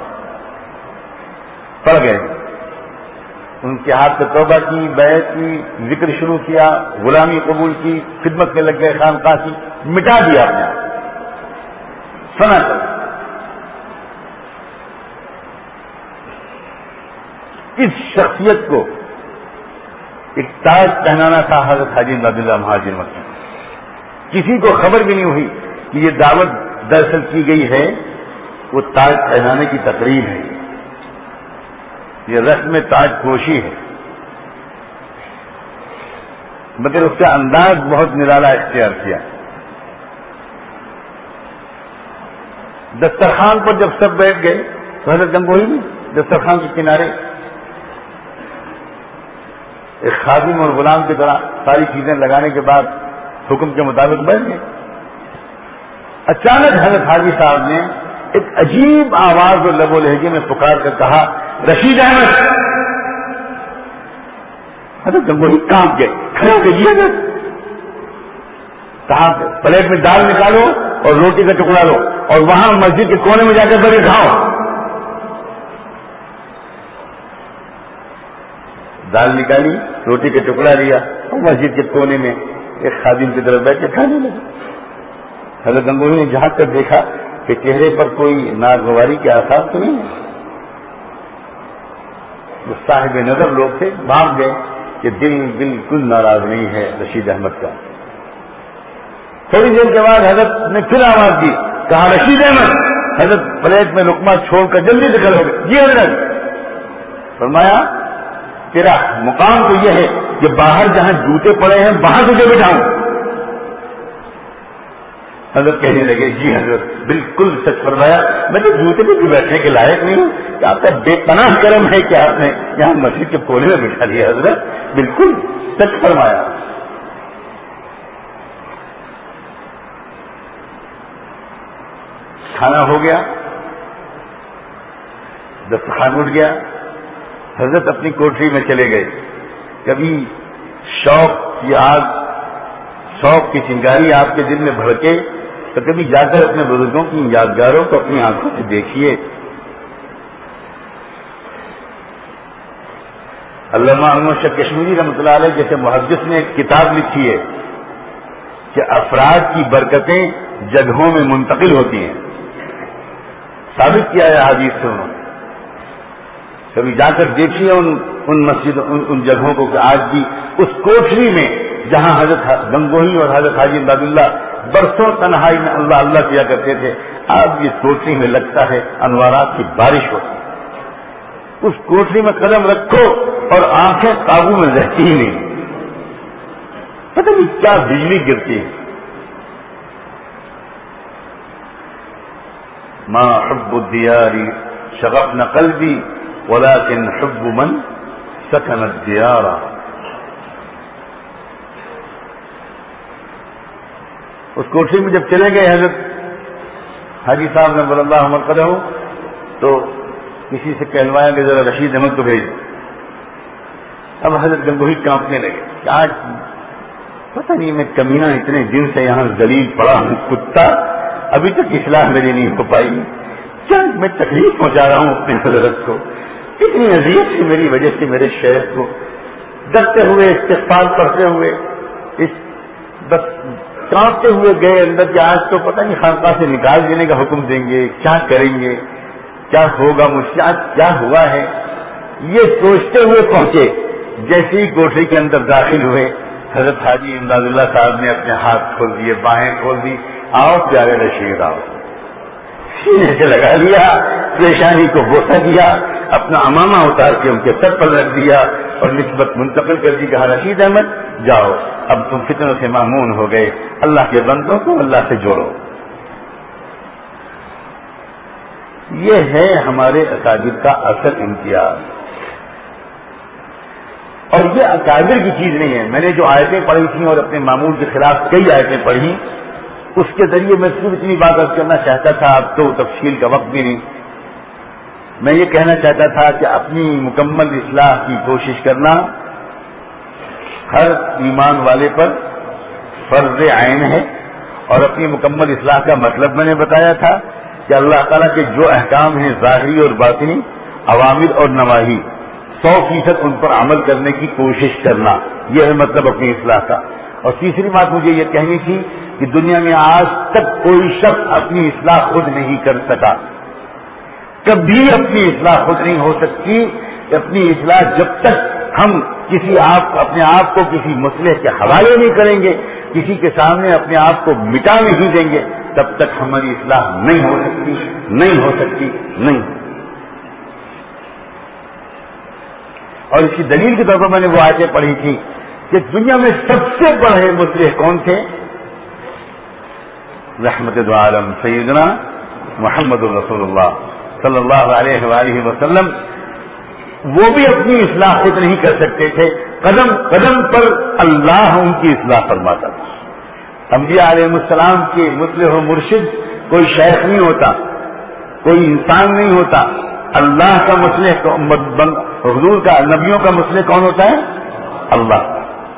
پڑ گئے. ان کے ہاتھ سے توبہ کی، بیعت کی، ذکر شروع کیا، غلامی قبول کی، خدمت میں لگ گئے خانقاہ کی، مٹا دیا اپنے آپ سنا کر. اس شخصیت کو ایک تاج پہنانا تھا حضرت حاجی عبد اللہ مہاجر مکی. کسی کو خبر بھی نہیں ہوئی کہ یہ دعوت دراصل کی گئی ہے، وہ تاج پہنانے کی تقریب ہے، یہ رسم تاج پوشی ہے. مگر اس کا انداز بہت نرالا اختیار کیا. دسترخوان پر جب سب بیٹھ گئے تو حضرت گنگوہی بھی دسترخوان کے کنارے ایک خادم اور غلام کی طرح ساری چیزیں لگانے کے بعد حکم کے مطابق بیٹھ گئے. اچانک حضرت حاجی صاحب نے ایک عجیب آواز اور لب و لہجے میں پکار کر کہا، رشید احمد. حضرت گنگوہی کانپ گئے، کھڑے ہو گئے. حضرت کہا پلیٹ میں دال نکالو اور روٹی کا ٹکڑا لو اور وہاں مسجد کے کونے میں جا کر بڑے کھاؤ. دال نکالی، روٹی کا ٹکڑا لیا اور مسجد کے کونے میں ایک خادم کی طرف بیٹھ کے کھانے لگے. حضرت گنگوہی نے جھانک کر دیکھا کہ چہرے پر کوئی ناگواری کے آثار تو نہیں ہے. جو صاحب نظر لوگ تھے بھاگ گئے کہ دل بالکل ناراض نہیں ہے رشید احمد کا. تھوڑی دیر کے بعد حضرت نے پھر آواز دی، کہا رشید احمد. حضرت پلیٹ میں لقمہ چھوڑ کر جلدی سے کھڑے ہو گئے. جی حضرت. فرمایا تیرا مقام تو یہ ہے کہ باہر جہاں جوتے پڑے ہیں وہاں تجھے بٹھاؤں. حضرت کہنے لگے، جی حضرت بالکل سچ فرمایا، میں تو جوتے پہ بھی بیٹھنے کے لائق نہیں ہوں کہ آپ کا بے پناہ کرم ہے کہ آپ نے یہاں مسجد کے کونے میں بٹھا دیا. حضرت بالکل سچ فرمایا. کھانا ہو گیا، دسترخوان اٹھ گیا. حضرت اپنی کوٹری میں چلے گئے. کبھی شوق کی آگ، شوق کی چنگاری آپ کے دل میں بھڑکے تو کبھی جا کر اپنے بزرگوں کی یادگاروں کو اپنی آنکھوں سے دیکھیے. علامہ انور شاہ کشمیری رحمۃ اللہ علیہ جیسے محدث نے ایک کتاب لکھی ہے کہ افراد کی برکتیں جگہوں میں منتقل ہوتی ہیں. ثابت کیا ہے حدیث سے انہوں نے. کبھی جا کر دیکھیے ان مسجدوں ان جگہوں کو کہ آج بھی اس کوٹری میں جہاں حضرت گنگوہی اور حضرت حاجی عبد اللہ برسوں تنہائی میں اللہ اللہ کیا کرتے تھے، آج اس کوٹری میں لگتا ہے انوارات کی بارش ہوتی ہے. اس کوٹری میں قدم رکھو اور آنکھیں قابو میں رہتی ہی نہیں. پتہ نہیں کیا بجلی گرتی ہے. ما حب الدیار شغفنا قلبی ولكن حب من سكن الديار. اس کوٹری میں جب چلے گئے حضرت حاجی صاحب نے بول اللہ مرقدہ ہو تو کسی سے کہلوایا کہ ذرا رشید احمد کو بھیج. اب حضرت گنگوہی کانپنے لگے کہ آج پتہ نہیں میں کمینہ اتنے دن سے یہاں ذلیل پڑا ہوں، کتا ابھی تک اصلاح میری نہیں ہو پائی. کیا میں تکلیف پہنچا رہا ہوں اپنے حضرت کو، کتنی اذیت سے میری وجہ سے میرے شیخ کو. ڈرتے ہوئے استغفار پڑھتے ہوئے بس کانپتے ہوئے گئے اندر کہ آج تو پتہ نہیں خانقاہ سے نکال دینے کا حکم دیں گے، کیا کریں گے، کیا ہوگا مجھ سے، آج کیا ہوا ہے. یہ سوچتے ہوئے پہنچے. جیسے ہی کوٹری کے اندر داخل ہوئے حضرت حاجی امداد اللہ صاحب نے اپنے ہاتھ کھول دیے، باہیں کھول دی. آؤ پیارے رشید آؤ. سینے سے لگا لیا، پریشانی کو بوسہ دیا، اپنا امامہ اتار کے ان کے سر پر رکھ دیا اور نسبت منتقل کر دی. کہا رشید احمد جاؤ، اب تم فتنوں سے معمون ہو گئے، اللہ کے بندوں کو اللہ سے جوڑو. یہ ہے ہمارے اکابر کا اصل امتیاز. اور یہ اکابر کی چیز نہیں ہے. میں نے جو آیتیں پڑھی تھیں اور اپنے معمول کے خلاف کئی آیتیں پڑھی، اس کے ذریعے میں صرف اتنی بات عرض کرنا چاہتا تھا. اب تو تفصیل کا وقت بھی نہیں. میں یہ کہنا چاہتا تھا کہ اپنی مکمل اصلاح کی کوشش کرنا ہر ایمان والے پر فرض عین ہے. اور اپنی مکمل اصلاح کا مطلب میں نے بتایا تھا کہ اللہ تعالیٰ کے جو احکام ہیں ظاہری اور باطنی، اوامر اور نواہی، 100% ان پر عمل کرنے کی کوشش کرنا، یہ ہے مطلب اپنی اصلاح کا. اور تیسری بات مجھے یہ کہنی تھی کہ دنیا میں آج تک کوئی شخص اپنی اصلاح خود نہیں کر سکا. کبھی اپنی اصلاح خود نہیں ہو سکتی. اپنی اصلاح جب تک ہم اپنے آپ کو کسی مسئلے کے حوالے نہیں کریں گے، کسی کے سامنے اپنے آپ کو مٹا نہیں دیں گے، تب تک ہماری اصلاح نہیں ہو سکتی، نہیں ہو سکتی، نہیں. اور اس کی دلیل کے طور پر میں نے وہ آیتیں پڑھی تھی کہ دنیا میں سب سے بڑے مسئلے کون تھے؟ رحمت دو عالم سیدنا محمد الرسول اللہ صلی اللہ علیہ وآلہ وسلم. وہ بھی اپنی اصلاح خود نہیں کر سکتے تھے. قدم قدم پر اللہ ان کی اصلاح فرماتا تھا. انبیاء علیہ السلام کے مصلح و مرشد کوئی شیخ نہیں ہوتا، کوئی انسان نہیں ہوتا. اللہ کا مصلح، حضور کا، نبیوں کا مصلح کون ہوتا ہے؟ اللہ.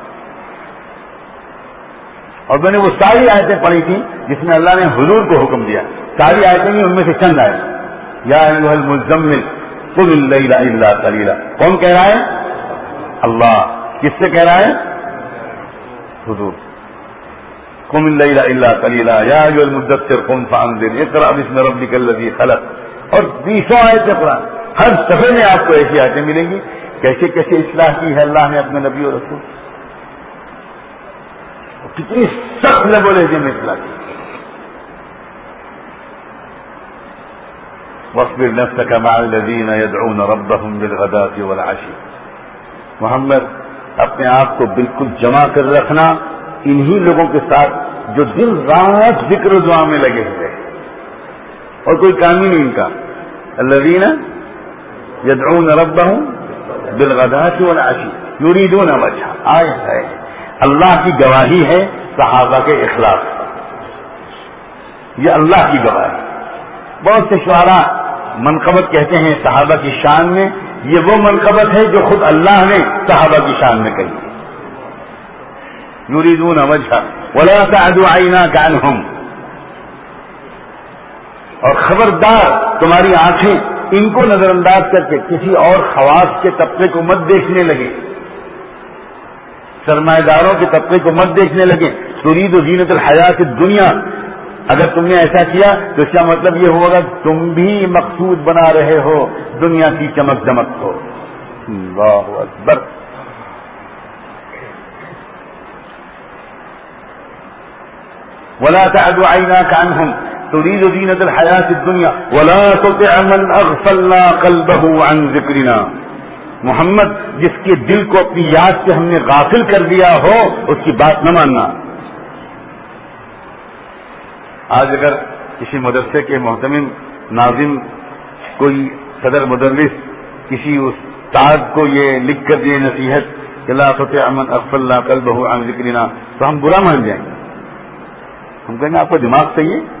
اور میں نے وہ ساری آیتیں پڑھی تھیں جس میں اللہ نے حضور کو حکم دیا. ساری آیتیں نہیں، ان میں سے چند آئے. یا ایھا المزمل قم اللیل الا قلیلا. کون کہہ رہا ہے؟ اللہ. کس سے کہہ رہا ہے؟ حضور. قم اللیل الا قلیلا یا ایھا المدثر قم فانذر اقرأ باسم ربک الذی خلق. اور 20 آیتیں قرآن. ہر صفحے میں آپ کو ایسی آیتیں ملیں گی. کیسے کیسے اصلاح کی ہے اللہ نے اپنے نبی اور رسول. کتنی سخت لبو لہجے میں اصلاح کی. واصبر نفسك مع الذين يدعون ربهم بالغداة والعشي. محمد اپنے آپ کو بالکل جمع کر رکھنا انہی لوگوں کے ساتھ جو دن رات ذکر و دعا میں لگے ہوئے اور کوئی کام ہی نہیں ان کا. الذين يدعون ربهم بالغداة والعشي يريدون وجهه. آیت ہے اللہ کی گواہی ہے صحابہ کے اخلاص. یہ اللہ کی گواہی. بہت سے شعراء منقبت کہتے ہیں صحابہ کی شان میں. یہ وہ منقبت ہے جو خود اللہ نے صحابہ کی شان میں کہی. یریدون وجہ ولا تعد عیناک عنہم. اور خبردار تمہاری آنکھیں ان کو نظر انداز کر کے کسی اور خواص کے طبقے کو مت دیکھنے لگے، سرمایہ داروں کے طبقے کو مت دیکھنے لگے. ترید زینت الحیات الدنیا. اگر تم نے ایسا کیا تو اس کا مطلب یہ ہوگا تم بھی مقصود بنا رہے ہو دنیا کی چمک دمک کو. اللہ اکبر. ولا تعد عیناک عنہم ترید زینت الحیات الدنیا ولا تطع من اغفلنا قلبه عن ذکرنا. محمد جس کے دل کو اپنی یاد سے ہم نے غافل کر دیا ہو اس کی بات نہ ماننا. آج اگر کسی مدرسے کے محتمم ناظم، کوئی صدر مدرس کسی استاد کو یہ لکھ کر دے نصیحت کہ لا تطع من اغفلنا قلبه عن ذکرنا، تو ہم برا مان جائیں گے. ہم کہیں گے آپ کا دماغ صحیح ہے،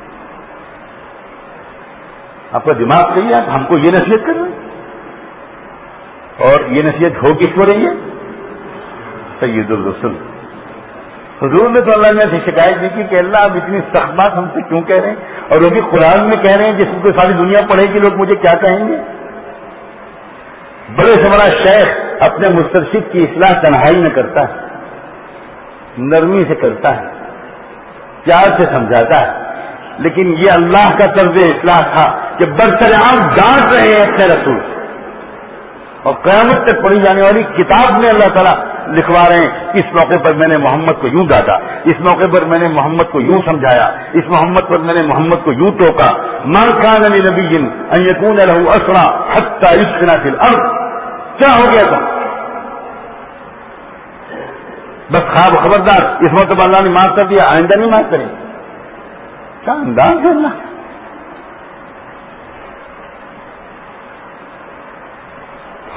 آپ کا دماغ صحیح ہے، ہم کو یہ نصیحت کر رہے ہیں. اور یہ نصیحت ہو کس کو رہی ہے؟ سید الرسل. حضور نے تو اللہ نے سے شکایت دی کہ اللہ آپ اتنی سخت بات ہم سے کیوں کہہ رہے ہیں، اور وہ بھی قرآن میں کہہ رہے ہیں جس کو ساری دنیا پڑھے گی لوگ مجھے کیا کہیں گے. بڑے سے بڑا شیخ اپنے مسترشد کی اصلاح تنہائی میں کرتا ہے، نرمی سے کرتا ہے، پیار سے سمجھاتا ہے. لیکن یہ اللہ کا طرز اصلاح تھا کہ برسرعام ڈانٹ رہے ہیں اپنے رسول. اور قیامت تک پڑھی جانے والی کتاب میں اللہ تعالیٰ لکھوا رہے ہیں اس موقع پر میں نے محمد کو یوں ڈانٹا، اس موقع پر میں نے محمد کو یوں سمجھایا، اس محمد پر میں نے محمد کو یوں ٹوکا. ما کان لنبی ان یکون له اسرى حتى یسکن فی الارض. کیا ہو گیا تھا؟ بس خواب خبردار، اس مرتبہ اللہ نے معاف کر دیا، آئندہ نہیں معاف کریں. کیا انداز ہے اللہ.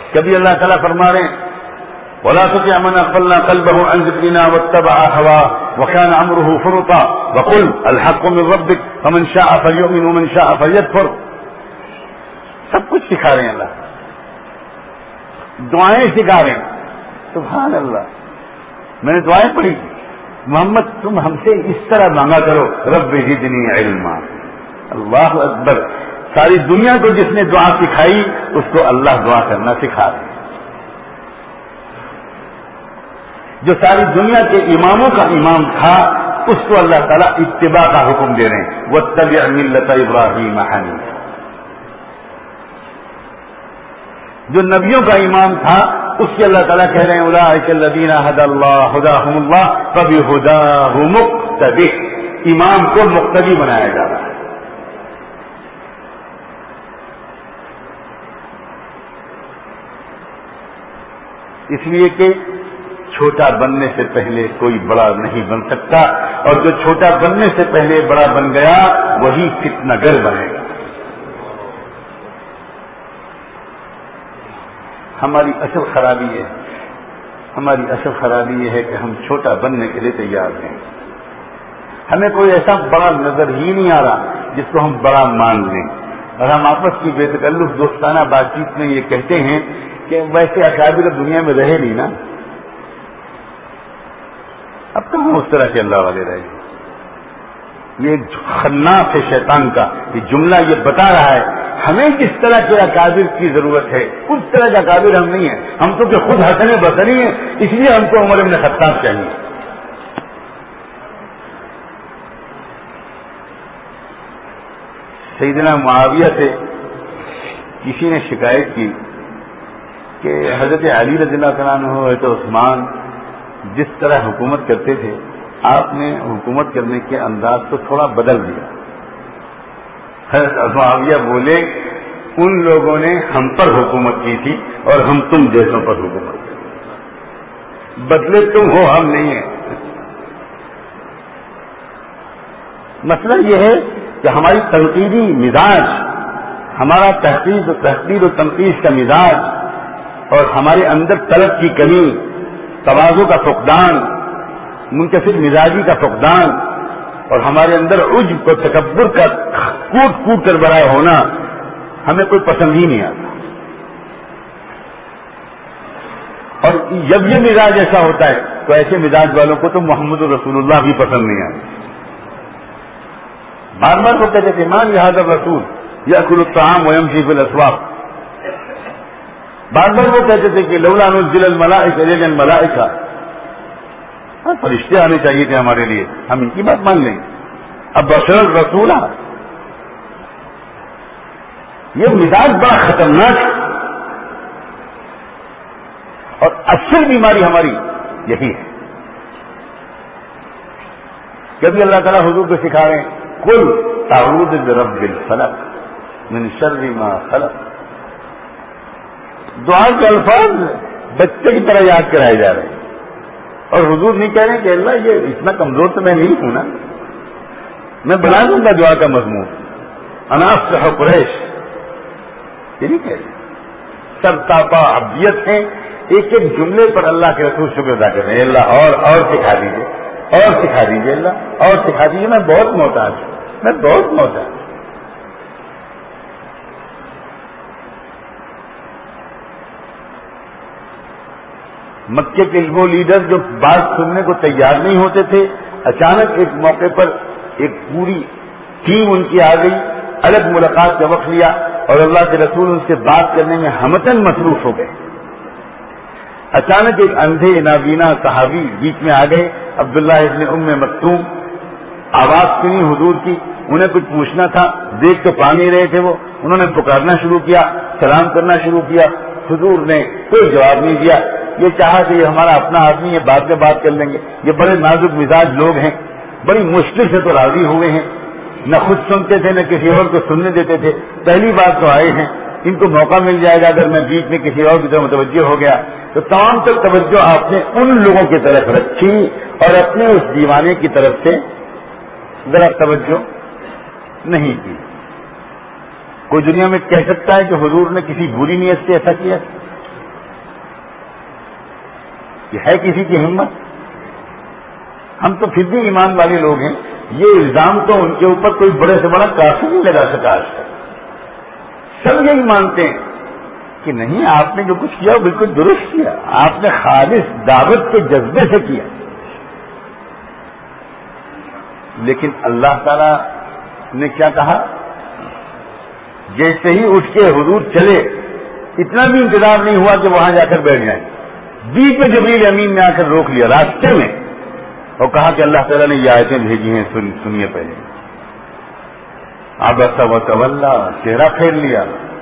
کبھی اللہ تعالیٰ فرما رہے ہیں وَلَا تُطِعْ مَنْ أَغْفَلْنَا قَلْبَهُ عَنْ ذِكْرِنَا وَاتَّبَعَ هَوَاهُ وَكَانَ أَمْرُهُ فُرُطًا وَقُلْ الْحَقُّ مِنْ رَبِّكَ فَمَنْ شَاءَ فَلْيُؤْمِنْ وَمَنْ شَاءَ فَلْيَكْفُرْ. سب کچھ سکھا رہے ہیں اللہ، دعائیں سکھا رہے ہیں. سبحان اللہ. میں نے دعائیں پڑھی، محمد تم ہم سے اس طرح مانگا کرو رب زدنی علما. اللہ اکبر. ساری دنیا کو جس نے دعا سکھائی اس کو اللہ دعا کرنا سکھا رہے ہیں. جو ساری دنیا کے اماموں کا امام تھا اس کو اللہ تعالیٰ اتباع کا حکم دے رہے ہیں. واتبع ملت ابراہیم حنیفا. جو نبیوں کا امام تھا اس سے اللہ تعالیٰ کہہ رہے ہیں اولئک الذین ھدی اللہ ھداھم اللہ فبھداہ مقتدی. امام کو مقتدی بنایا جا رہا ہے. اس لیے کہ چھوٹا بننے سے پہلے کوئی بڑا نہیں بن سکتا، اور جو چھوٹا بننے سے پہلے بڑا بن گیا وہی فتنہ گر بنے گا. ہماری اصل خرابی یہ ہے کہ ہم چھوٹا بننے کے لیے تیار ہیں. ہمیں کوئی ایسا بڑا نظر ہی نہیں آ رہا جس کو ہم بڑا مان لیں، اور ہم آپس کی بے تکلف دوستانہ بات چیت میں یہ کہتے ہیں کہ ویسے اکابر دنیا میں رہے نہیں نا، اب کہاں اس طرح کے اللہ والے رہے. یہ خناس ہے شیطان کا یہ جملہ، یہ بتا رہا ہے ہمیں کس طرح کے اکابر کی ضرورت ہے. اس طرح کے اکابر ہم نہیں ہیں، ہم تو کہ خود حسن بصری ہیں، اس لیے ہم کو عمر بن خطاب چاہیے. سیدنا معاویہ سے کسی نے شکایت کی کہ حضرت علی رضی اللہ تعالیٰ عنہ حضرت عثمان جس طرح حکومت کرتے تھے آپ نے حکومت کرنے کے انداز کو تھوڑا بدل دیا. حضرت معاویہ بولے ان لوگوں نے ہم پر حکومت کی تھی اور ہم تم جیسوں پر حکومت کی، بدلے تم ہو ہم نہیں ہیں. مسئلہ یہ ہے کہ ہماری تنقیدی مزاج، ہمارا تحقیر و تنقید کا مزاج، اور ہمارے اندر طلب کی کمی، تواضع کا فقدان، منکسر مزاجی کا فقدان، اور ہمارے اندر عجب و تکبر کا کوٹ کوٹ کر بڑا ہونا ہمیں کوئی پسند ہی نہیں آتا. اور جب یہ مزاج ایسا ہوتا ہے تو ایسے مزاج والوں کو تو محمد رسول اللہ بھی پسند نہیں آتا. بار بار وہ کہتے تھے مان ھذا الرسول یأکل الطعام ویمشی فی الاسواق. بار بار وہ کہتے تھے کہ لولا نزل الملائکہ الینا الملائکہ، فرشتے آنے چاہیے تھے ہمارے لیے، ہم ان کی بات مان لیں. اب بشر رسول، یہ مزاج بڑا خطرناک ہے، اور اصل بیماری ہماری یہی ہے. کبھی اللہ تعالیٰ حضور کو سکھا رہے ہیں قل اعوذ برب الفلق من شر ما خلق. دعا کے الفاظ بچے کی طرح یاد کرائے جا رہے ہیں، اور حضور نہیں کہہ رہے کہ اللہ یہ اتنا کمزور تو میں نہیں ہوں نا، میں بنا دوں گا دعا کا مضمون انا افصح قریش. یہ نہیں کہہ رہے. سب تاپا عبدیت ہیں، ایک ایک جملے پر اللہ کے رسول شکر ادا کر رہے ہیں. اللہ اور سکھا دیجیے، اور سکھا دیجیے، اللہ اور سکھا دیجیے. میں بہت محتاج ہوں، میں بہت محتاج ہوں. مکے کے وہ لیڈر جو بات سننے کو تیار نہیں ہوتے تھے، اچانک ایک موقع پر ایک پوری ٹیم ان کی آ گئی، الگ ملاقات کا وقت لیا، اور اللہ کے رسول ان سے بات کرنے میں ہمتاً مصروف ہو گئے. اچانک ایک اندھے نابینا صحابی بیچ میں آ گئے، عبداللہ ابن ام مکتوم. آواز سنی حضور کی، انہیں کچھ پوچھنا تھا، دیکھ تو پا نہیں رہے تھے وہ. انہوں نے پکارنا شروع کیا، سلام کرنا شروع کیا. حضور نے کوئی جواب نہیں دیا. یہ چاہا کہ یہ ہمارا اپنا آدمی ہے، بعد میں بات کر لیں گے. یہ بڑے نازک مزاج لوگ ہیں، بڑی مشکل سے تو راضی ہوئے ہیں، نہ خود سنتے تھے نہ کسی اور کو سننے دیتے تھے. پہلی بار تو آئے ہیں، ان کو موقع مل جائے گا اگر میں بیچ میں کسی اور کی طرف متوجہ ہو گیا تو تمام تر توجہ آپ نے ان لوگوں کی طرف رکھی اور اپنے اس دیوانے کی طرف سے ذرا توجہ نہیں کی. کوئی دنیا میں کہہ سکتا ہے کہ حضور نے کسی بری نیت سے ایسا کیا؟ یہ ہے کسی کی ہمت؟ ہم تو پھر بھی ایمان والے لوگ ہیں. یہ الزام تو ان کے اوپر کوئی بڑے سے بڑا کافی نہیں لگا سکا آج تک. سب یہی مانتے ہیں کہ نہیں، آپ نے جو کچھ کیا وہ بالکل درست کیا، آپ نے خالص دعوت کے جذبے سے کیا. لیکن اللہ تعالی نے کیا کہا؟ جیسے ہی اٹھ کے حضور چلے، اتنا بھی انتظار نہیں ہوا کہ وہاں جا کر بیٹھ جائیں. بیچ میں جبریل امین نے آ کر روک لیا راستے میں اور کہا کہ اللہ تعالیٰ نے یہ آیتیں بھیجی ہیں، سنیے پہلے. عبس وتولی، چہرہ پھیر لیا،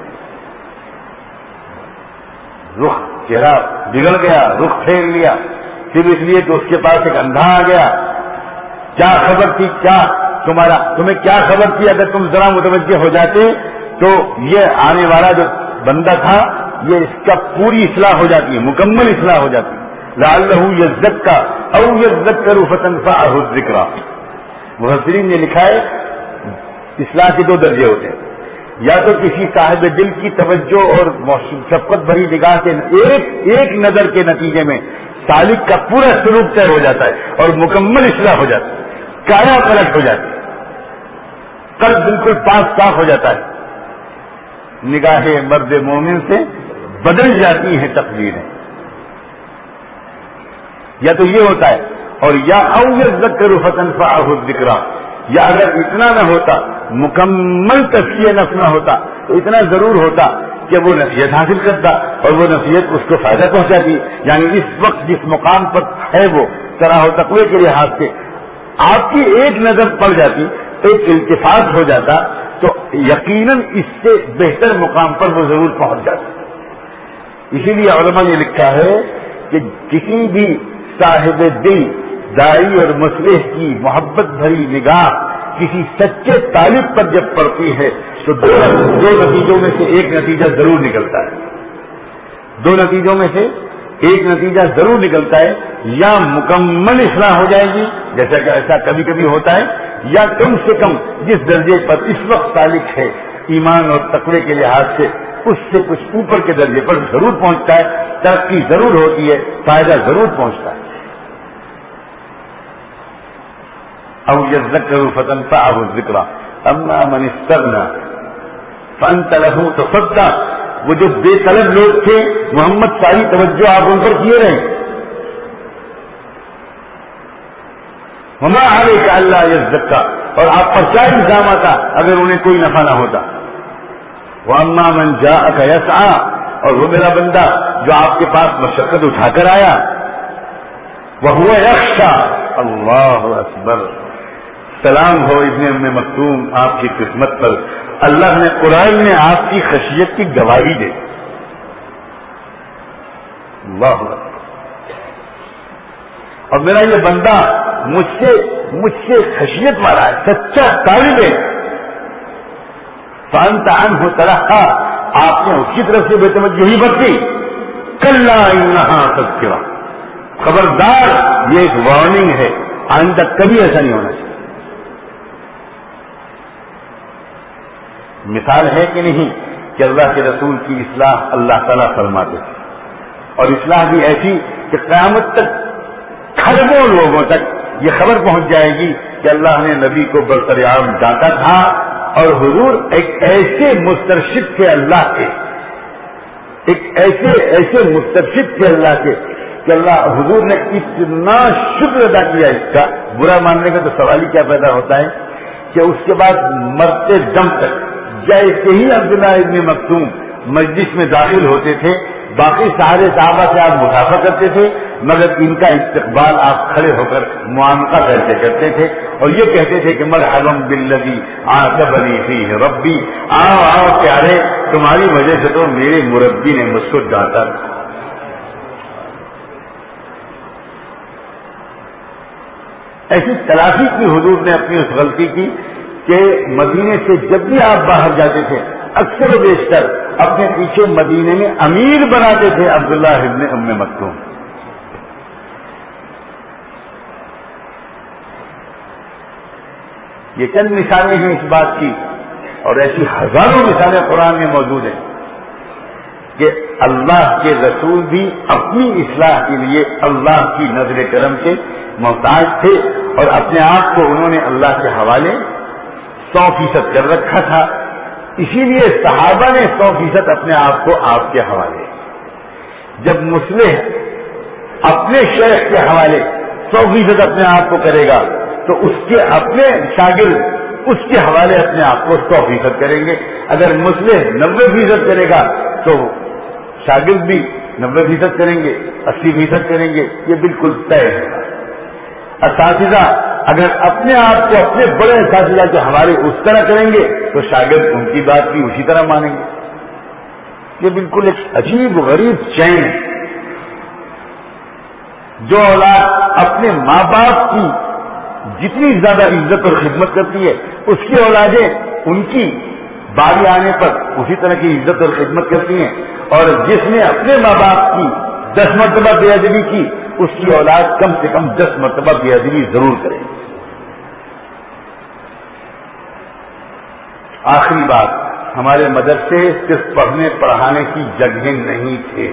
رخ چہرہ بگڑ گیا، رخ پھیر لیا. صرف اس لیے کہ اس کے پاس ایک اندھا آ گیا. کیا خبر تھی؟ کیا تمہیں کیا خبر تھی؟ اگر تم ذرا متوجہ ہو جاتے تو یہ آنے والا جو بندہ تھا، یہ اس کا پوری اصلاح ہو جاتی ہے، مکمل اصلاح ہو جاتی ہے. لعلہ یزکا او یذکر فتنفعہ الذکریٰ. مفسرین نے لکھا ہے اصلاح کے 2 درجے ہوتے ہیں. یا تو کسی صاحب دل کی توجہ اور شفقت بھری نگاہ کے ایک نظر کے نتیجے میں سالک کا پورا سلوک طے ہو جاتا ہے اور مکمل اصلاح ہو جاتی ہے، کایا پلٹ ہو جاتی ہے، قلب بالکل پاک صاف ہو جاتا ہے. نگاہ مرد مومن سے بدل جاتی ہیں تقدیریں. یا تو یہ ہوتا ہے، اور یا او یذکر فتنفعہ الذکریٰ. یا اگر اتنا نہ ہوتا، مکمل تزکیہ نفس نہ ہوتا، تو اتنا ضرور ہوتا کہ وہ نصیحت حاصل کرتا اور وہ نصیحت اس کو فائدہ پہنچاتی. یعنی اس وقت جس مقام پر ہے وہ صلاح و تقوی کے لحاظ سے آپ کی ایک نظر پڑ جاتی، ایک التفات ہو جاتا، تو یقیناً اس سے بہتر مقام پر وہ ضرور پہنچ جاتا. اسی لیے علماء نے لکھا ہے کہ کسی بھی صاحب دل، داعی اور مصلح کی محبت بھری نگاہ کسی سچے طالب پر جب پڑتی ہے تو 2 نتیجوں میں سے ایک نتیجہ ضرور نکلتا ہے. 2 نتیجوں میں سے ایک نتیجہ ضرور نکلتا ہے. یا مکمل اصلاح ہو جائے گی، جیسا کہ ایسا کبھی کبھی ہوتا ہے، یا کم سے کم جس درجے پر اس وقت سالک ہے ایمان اور تقوی کے لحاظ سے اس سے کچھ اوپر کے درجے پر ضرور پہنچتا ہے. ترقی ضرور ہوتی ہے، فائدہ ضرور پہنچتا ہے. او یذکر فتنفعہ الذکریٰ اما من استغنی فانت لہ تصدی. وہ جو بے طلب لوگ تھے، محمد ساری توجہ آپ ان پر کیے رہے. وما علیک الا یزکا، اور آپ پر کیا الزام آتا اگر انہیں کوئی نفع نہ ہوتا. واما من جاءک یسعی، اور وہ میرا بندہ جو آپ کے پاس مشقت اٹھا کر آیا، وہو یخشی. اللہ اکبر. سلام ہو ابن ام مکتوم آپ کی قسمت پر. اللہ نے قرآن میں آپ کی خشیت کی گواہی دے. اللہ اکبر. اور میرا یہ بندہ مجھ سے خشیت والا ہے، سچا طالب ہے. فانت عنہ تلہا، آپ نے اس کی طرف سے بے توجہی برتی. کلا انہا تذکرہ، خبردار یہ ایک وارننگ ہے، آئندہ کبھی ایسا نہیں ہونا چاہیے. مثال ہے کہ نہیں کہ اللہ کے رسول کی اصلاح اللہ تعالیٰ فرماتے تھے، اور اصلاح بھی ایسی کہ قیامت تک کھربوں لوگوں تک یہ خبر پہنچ جائے گی کہ اللہ نے نبی کو برسر-عام ڈانٹا تھا، اور حضور ایک ایسے مسترشد تھے اللہ کے، ایک ایسے مسترشد تھے اللہ کے کہ اللہ حضور نے اتنا شکر ادا کیا اس کا. برا ماننے کا تو سوال ہی کیا پیدا ہوتا ہے کہ اس کے بعد مرتے دم تک جیسے ہی عبداللہ ابن مکتوم مجلس میں داخل ہوتے تھے، باقی سارے صحابہ سے آپ مخافہ کرتے تھے، مگر ان کا استقبال آپ کھڑے ہو کر معانقہ کرتے تھے اور یہ کہتے تھے کہ مرحبا بالذی عاتبنی فیہ ربی، آؤ آؤ پیارے، تمہاری وجہ سے تو میرے مربی نے مجھ کو ڈانٹا. ایسی تلافی کی حضور نے اپنی اس غلطی کی کہ مدینے سے جب بھی آپ باہر جاتے تھے اکثر و بیشتر اپنے پیچھے مدینے میں امیر بناتے تھے عبداللہ ابن ام مکتوم. یہ چند مثالیں ہیں اس بات کی، اور ایسی ہزاروں مثالیں قرآن میں موجود ہیں کہ اللہ کے رسول بھی اپنی اصلاح کے لیے اللہ کی نظر کرم کے محتاج تھے اور اپنے آپ کو انہوں نے اللہ کے حوالے 100% کر رکھا تھا. اسی لیے صحابہ نے 100% اپنے آپ کو آپ کے حوالے. جب مصلح اپنے شیخ کے حوالے 100% اپنے آپ کو کرے گا تو اس کے اپنے شاگرد اس کے حوالے اپنے آپ کو 100% کریں گے. اگر مصلح 90% کرے گا تو شاگرد بھی 90% کریں گے، 80% کریں گے. یہ بالکل طے ہے. اساتذہ اگر اپنے آپ کو اپنے بڑے اساتذہ کے حوالے اس طرح کریں گے تو شاگرد ان کی بات بھی اسی طرح مانیں گے. یہ بالکل ایک عجیب غریب چین ہے. جو اولاد اپنے ماں باپ کی جتنی زیادہ عزت اور خدمت کرتی ہے اس کی اولادیں ان کی باری آنے پر اسی طرح کی عزت اور خدمت کرتی ہیں، اور جس نے اپنے ماں باپ کی 10 مرتبہ بے ادبی کی اس کی اولاد کم سے کم 10 مرتبہ بے ادبی ضرور کرے. آخری بات، ہمارے مدرسے صرف پڑھنے پڑھانے کی جگہیں نہیں تھے.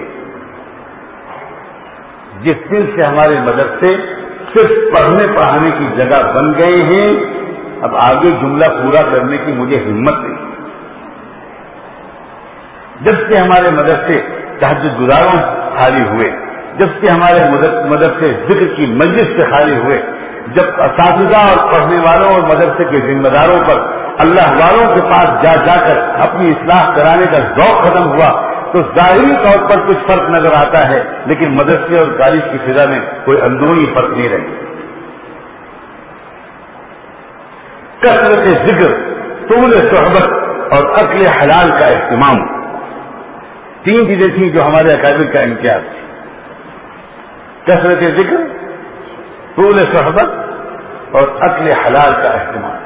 جس دن سے ہمارے مدرسے صرف پڑھنے پڑھانے کی جگہ بن گئے ہیں، اب آگے جملہ پورا کرنے کی مجھے ہمت نہیں. جب سے ہمارے مدرسے تہجد گزاروں خالی ہوئے، جب سے ہمارے مدرسے ذکر کی مجلس سے خالی ہوئے، جب اساتذہ اور پڑھنے والوں اور مدرسے کے ذمہ داروں پر اللہ والوں کے پاس جا جا کر اپنی اصلاح کرانے کا ذوق ختم ہوا تو ظاہری طور پر کچھ فرق نظر آتا ہے، لیکن مدرسے اور کالج کی فضا میں کوئی اندرونی فرق نہیں رہی. کثرت ذکر، طول صحبت اور عقل حلال کا اہتمام، 3 چیزیں تھیں جو ہمارے اکابر کا امتیاز تھی. کثرت ذکر، طول صحبت اور عقل حلال کا اہتمام.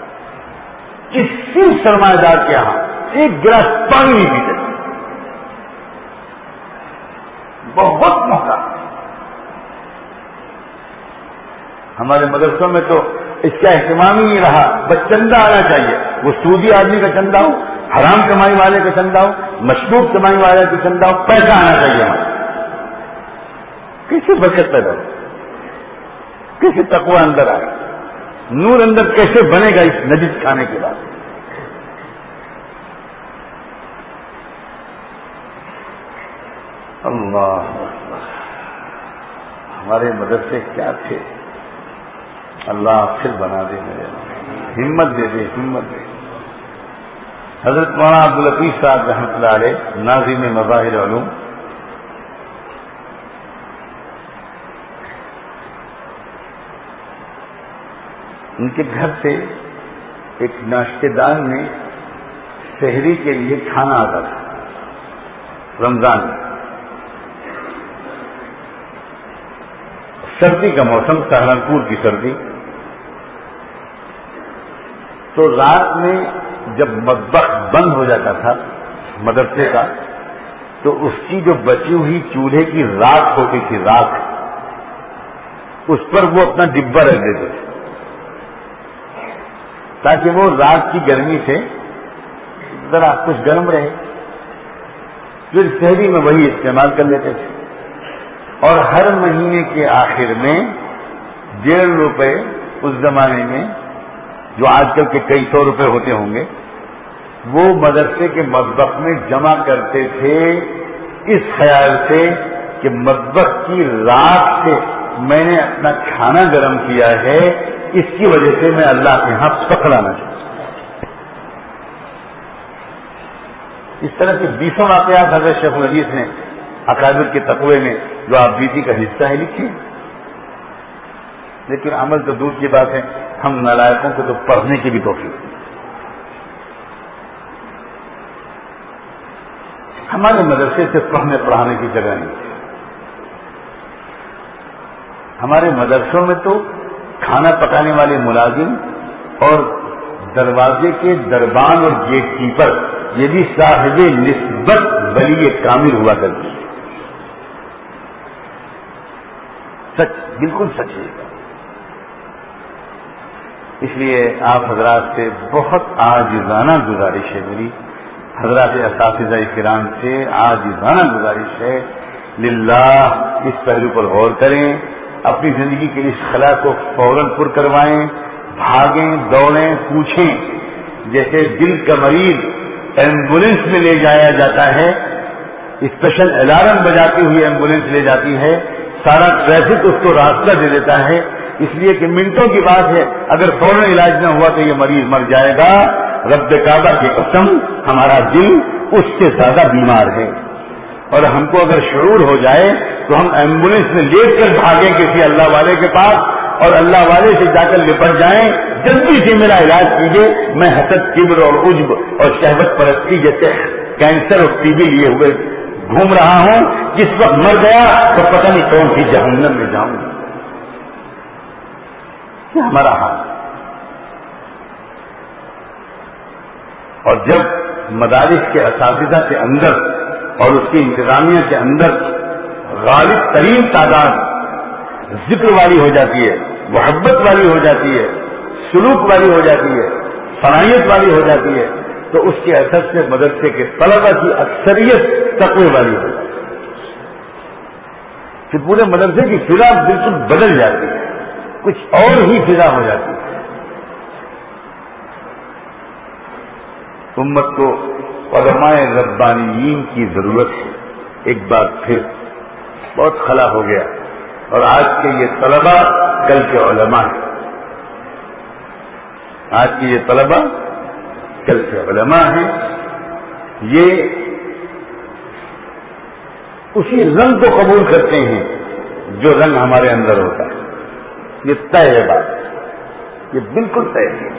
کسی سرمایہ دار کے یہاں ایک گلاس پانی نہیں پیتے، بہت محتاط. ہمارے مدرسوں میں تو اس کا اہتمام ہی نہیں رہا. بس چندہ آنا چاہیے، وہ سودی آدمی کا چندہ ہو، حرام کمائی والے کا چندہ ہو، مشروب کمائی والے کا چندہ ہو، پیسہ آنا چاہیے. ہمارا کیسے برکت پیدا ہو، کیسے تقوی اندر آئے، نور اندر کیسے بنے گا اس نجس کھانے کے بعد. اللہ ہمارے مدرسے کیا تھے. اللہ پھر بنا دے، میرے ہمت دے دے، ہمت دے. حضرت مولانا عبداللطیف صاحب رحمۃ اللہ علیہ ناظم مظاہر علوم، ان کے گھر سے ایک ناشتے دان میں سحری کے لیے کھانا آتا تھا رمضان میں. سردی کا موسم، سہارنپور کی سردی. تو رات میں جب مطبخ بند ہو جاتا تھا مدرسے کا تو اس کی جو بچی ہوئی چولہے کی راکھ ہوتی تھی، راکھ، اس پر وہ اپنا ڈبہ رکھ دیتے تھے تاکہ وہ رات کی گرمی سے ذرا کچھ گرم رہے. پھر شہری میں وہی استعمال کر لیتے تھے. اور ہر مہینے کے آخر میں 1.5 روپے اس زمانے میں، جو آج کل کے کئی 100 روپے ہوتے ہوں گے، وہ مدرسے کے مطبخ میں جمع کرتے تھے اس خیال سے کہ مطبخ کی راکھ سے میں نے اپنا کھانا گرم کیا ہے، اس کی وجہ سے میں اللہ کے ہاں فخر آنا چاہتا. اس طرح کے 20 واقعات حضرت شیخ الحدیث نے اکابر کے تقوی میں جو آپ بیتی کا حصہ ہے لکھی. لیکن عمل تو دور کی بات ہے، ہم نالائقوں کو تو پڑھنے کی بھی توفیق. ہمارے مدرسے سے پڑھنے پڑھانے کی جگہ نہیں تھی. ہمارے مدرسوں میں تو کھانا پکانے والے ملازم اور دروازے کے دربان اور گیٹ کیپر یہ بھی صاحب نسبت ولی کامل ہوا کرتی ہے. سچ، بالکل سچ ہے. اس لیے آپ حضرات سے بہت عاجزانہ گزارش ہے میری، حضرات اساتذہ کرام سے عاجزانہ گزارش ہے، للہ اس پہلو پر غور کریں، اپنی زندگی کے اس خلا کو فوراً پر کروائیں، بھاگیں دوڑیں پوچھیں۔ جیسے دل کا مریض ایمبولینس میں لے جایا جاتا ہے، اسپیشل الارم بجاتی ہوئی ایمبولینس لے جاتی ہے، سارا ٹریفک اس کو راستہ دے دیتا ہے، اس لیے کہ منٹوں کی بات ہے، اگر فوراً علاج نہ ہوا تو یہ مریض مر جائے گا۔ رب کعبہ کی قسم ہمارا دل اس سے زیادہ بیمار ہے، اور ہم کو اگر شعور ہو جائے تو ہم ایمبولینس میں لے کر بھاگیں کسی اللہ والے کے پاس اور اللہ والے سے جا کر لپٹ جائیں، جلدی سے میرا علاج کیجیے، میں حسد کبر اور عجب اور شہوت پرستی جیسے کینسر اور ٹی بی لیے ہوئے گھوم رہا ہوں، جس وقت مر گیا تو پتہ نہیں کون سی جہنم میں جاؤں گا۔ یہ ہمارا حال ہے۔ اور جب مدارس کے اساتذہ کے اندر اور اس کی انتظامیہ کے اندر غالب ترین تعداد ذکر والی ہو جاتی ہے، محبت والی ہو جاتی ہے، سلوک والی ہو جاتی ہے، صلاحیت والی ہو جاتی ہے، تو اس کے اثر سے مدرسے کے طلبہ کی اکثریت تقوی والی ہو جاتی ہے، پھر پورے مدرسے کی فضا بالکل بدل جاتی ہے، کچھ اور ہی فضا ہو جاتی ہے۔ امت کو علماء ربانیین کی ضرورت ہے۔ ایک بار پھر بہت خلا ہو گیا، اور آج کے یہ طلبہ کل کے علماء ہیں، آج کے یہ طلبہ کل کے علماء ہیں۔ یہ اسی رنگ کو قبول کرتے ہیں جو رنگ ہمارے اندر ہوتا ہے، یہ طے ہے بات، یہ بالکل طے ہے۔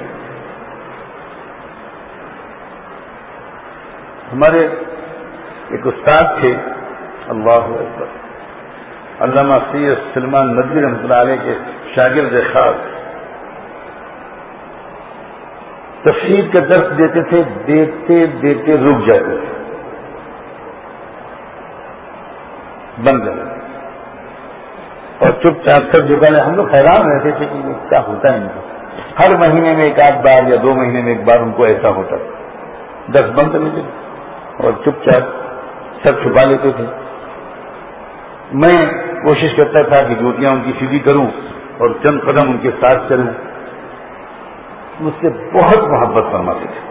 ہمارے ایک استاد تھے، اللہ اکبر، علامہ سید سلمان ندوی رحمۃ اللہ علیہ کے شاگرد خاص، تفسیر کا درس دیتے تھے، دیتے دیتے رک جاتے تھے، بند کر اور چپ چاپ کر جھکانے۔ ہم لوگ حیران رہتے تھے کہ یہ کیا ہوتا ہے ان کو، ہر مہینے میں ایک آدھ بار یا 2 مہینے میں ایک بار ان کو ایسا ہوتا تھا، درس بند کر لیتے اور چپ چاپ سب چھپا لیتے تھے۔ میں کوشش کرتا تھا کہ جوتیاں ان کی سیدھی کروں اور چند قدم ان کے ساتھ چلوں، مجھ سے بہت محبت فرماتے تھے۔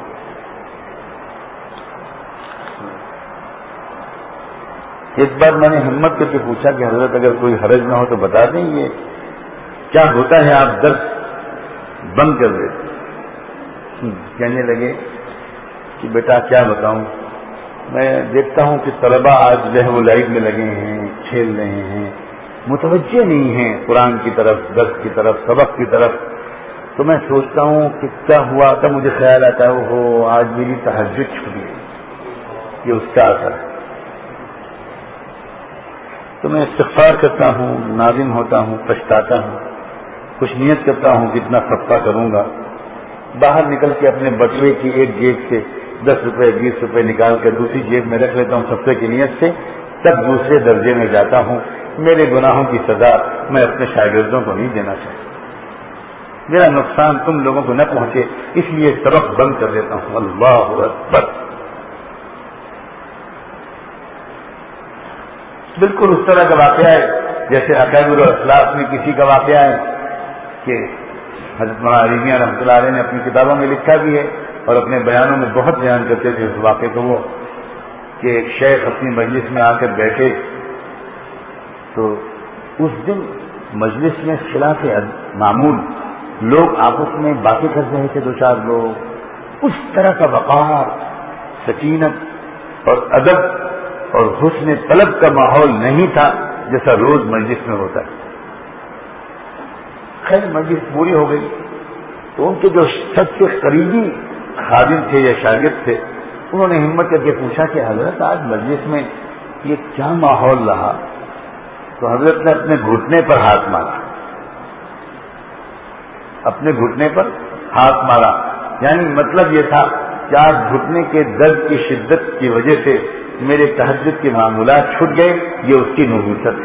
ایک بار میں نے ہمت کر کے پوچھا کہ حضرت اگر کوئی حرج نہ ہو تو بتا دیں یہ کیا ہوتا ہے، آپ درس بند کر دیتے۔ کہنے لگے کہ بیٹا کیا بتاؤں، میں دیکھتا ہوں کہ طلبہ آج لہو و لعب میں لگے ہیں، کھیل رہے ہیں، متوجہ نہیں ہیں قرآن کی طرف، درس کی طرف، سبق کی طرف، تو میں سوچتا ہوں کہ کیا ہوا، تب مجھے خیال آتا ہے وہ آج میری تہجد چھوٹی ہے، یہ اس کا اثر ہے۔ تو میں استغفار کرتا ہوں، نادم ہوتا ہوں، پچھتاتا ہوں، کچھ نیت کرتا ہوں کہ اتنا صدقہ کروں گا، باہر نکل کے اپنے بٹوے کی ایک جیب سے 10 روپے 20 روپے نکال کر دوسری جیب میں رکھ لیتا ہوں صدقے کی نیت سے، تب دوسرے درجے میں جاتا ہوں۔ میرے گناہوں کی سزا میں اپنے شاگردوں کو نہیں دینا چاہتا، میرا نقصان تم لوگوں کو نہ پہنچے، اس لیے سبق بند کر دیتا ہوں۔ اللہ اکبر، بالکل اس طرح کا واقعہ ہے جیسے اکابر اسلاف میں کسی کا واقعہ ہے کہ حضرت مولانا علی رحمۃ اللہ علیہ نے اپنی کتابوں میں لکھا بھی ہے اور اپنے بیانوں میں بہت بیان کرتے تھے اس واقعے کو، وہ کہ ایک شیخ اپنی مجلس میں آ کر بیٹھے تو اس دن مجلس میں خلاف معمول لوگ آپس میں باتیں کر رہے تھے، 2-4 لوگ، اس طرح کا وقار، سکینت اور ادب اور حسن طلب کا ماحول نہیں تھا جیسا روز مجلس میں ہوتا ہے۔ خیر مجلس پوری ہو گئی تو ان کے جو سب سے قریبی خادم تھے یا شاگرد تھے، انہوں نے ہمت کر کے پوچھا کہ حضرت آج مجلس میں یہ کیا ماحول رہا؟ تو حضرت نے اپنے گھٹنے پر ہاتھ مارا، اپنے گھٹنے پر ہاتھ مارا، یعنی مطلب یہ تھا کہ آج گھٹنے کے درد کی شدت کی وجہ سے میرے تہجد کے معمولات چھوٹ گئے، یہ اس کی نبوت ہے۔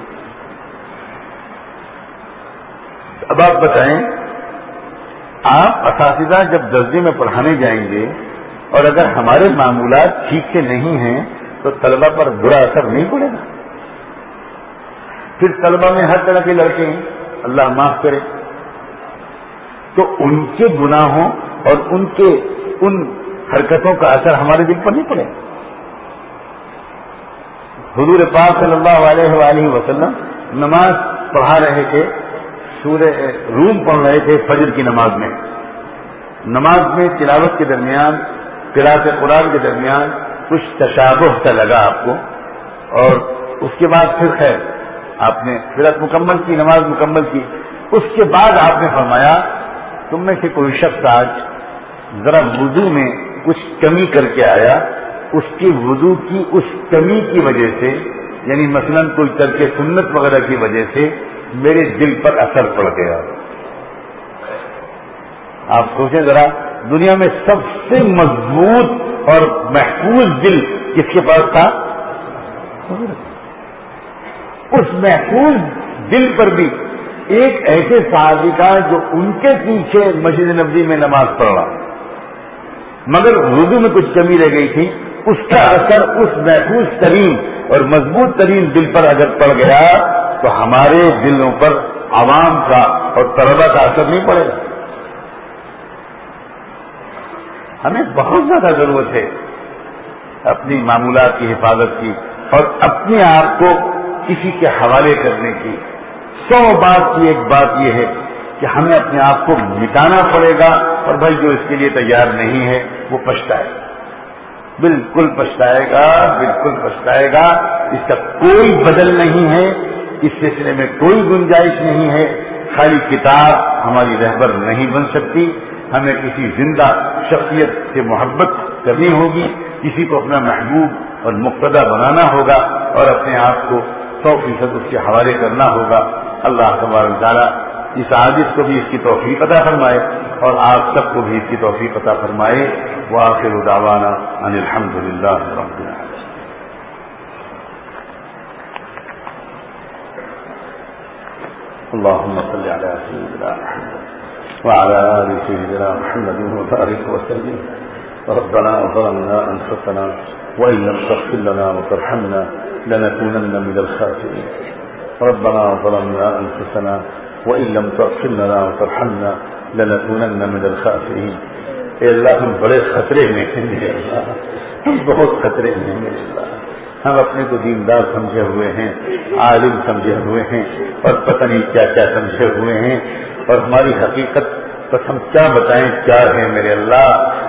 اب آپ بتائیں، آپ اساتذہ جب درجے میں پڑھانے جائیں گے اور اگر ہمارے معمولات ٹھیک سے نہیں ہیں تو طلبہ پر برا اثر نہیں پڑے گا. پھر طلبہ میں ہر طرح کے لڑکے ہیں، اللہ معاف کرے، تو ان کے گناہوں اور ان حرکتوں کا اثر ہمارے دل پر نہیں پڑے. حضور پاک صلی اللہ علیہ وآلہ وسلم نماز پڑھا رہے تھے، سورہ روم پڑھ رہے تھے فجر کی نماز میں. نماز میں تلاوت کے درمیان، قراءت قرآن کے درمیان کچھ تشابہ سا لگا آپ کو، اور اس کے بعد پھر خیر آپ نے قراءت مکمل کی، نماز مکمل کی. اس کے بعد آپ نے فرمایا تم میں سے کوئی شخص آج ذرا وضو میں کچھ کمی کر کے آیا، اس کی وضو کی اس کمی کی وجہ سے، یعنی مثلا کوئی ترک سنت وغیرہ کی وجہ سے میرے دل پر اثر پڑ گیا. آپ سوچیں ذرا، دنیا میں سب سے مضبوط اور محفوظ دل کس کے پاس تھا؟ اس محفوظ دل پر بھی ایک ایسے صحابی کا جو ان کے پیچھے مسجد نبوی میں نماز پڑھ رہا مگر وضو میں کچھ کمی رہ گئی تھی، اس کا اثر اس محفوظ ترین اور مضبوط ترین دل پر اگر پڑ گیا تو ہمارے دلوں پر عوام کا اور طلبہ کا اثر نہیں پڑے گا. ہمیں بہت زیادہ ضرورت ہے اپنی معمولات کی حفاظت کی اور اپنے آپ کو کسی کے حوالے کرنے کی. 100 بات کی ایک بات یہ ہے کہ ہمیں اپنے آپ کو مٹانا پڑے گا، اور بھائی جو اس کے لیے تیار نہیں ہے وہ پچھتائے گا، بالکل پچھتائے گا، بالکل پچھتائے گا. اس کا کوئی بدل نہیں ہے، اس سلسلے میں کوئی گنجائش نہیں ہے. خالی کتاب ہماری رہبر نہیں بن سکتی، ہمیں کسی زندہ شخصیت سے محبت کرنی ہوگی، کسی کو اپنا محبوب اور مقتدی بنانا ہوگا اور اپنے آپ کو 100% اس کے حوالے کرنا ہوگا. اللہ تبارک و تعالیٰ اس عاجز کو بھی اس کی توفیق عطا فرمائے اور آپ سب کو بھی اس کی توفیق عطا فرمائے. وآخر دعوانا ان الحمد للہ رب العالمین. اللهم صل على سيدنا محمد وعلى آل سيدنا محمد وبارك وسلم. ربنا ظلمنا أنفسنا وإن لم تغفر لنا وترحمنا لنكونن من الخاسرين. ربنا ظلمنا أنفسنا وإن لم تغفر لنا وترحمنا لنكونن من الخاسرين. اے اللہ ہم بڑے خطرے میں ہیں میرے اللہ، ہم بہت خطرے میں ہیں میرے اللہ. ہم اپنے کو دیندار سمجھے ہوئے ہیں، عالم سمجھے ہوئے ہیں اور پتہ نہیں کیا کیا سمجھے ہوئے ہیں، اور ہماری حقیقت بس ہم کیا بتائیں کیا ہے میرے اللہ.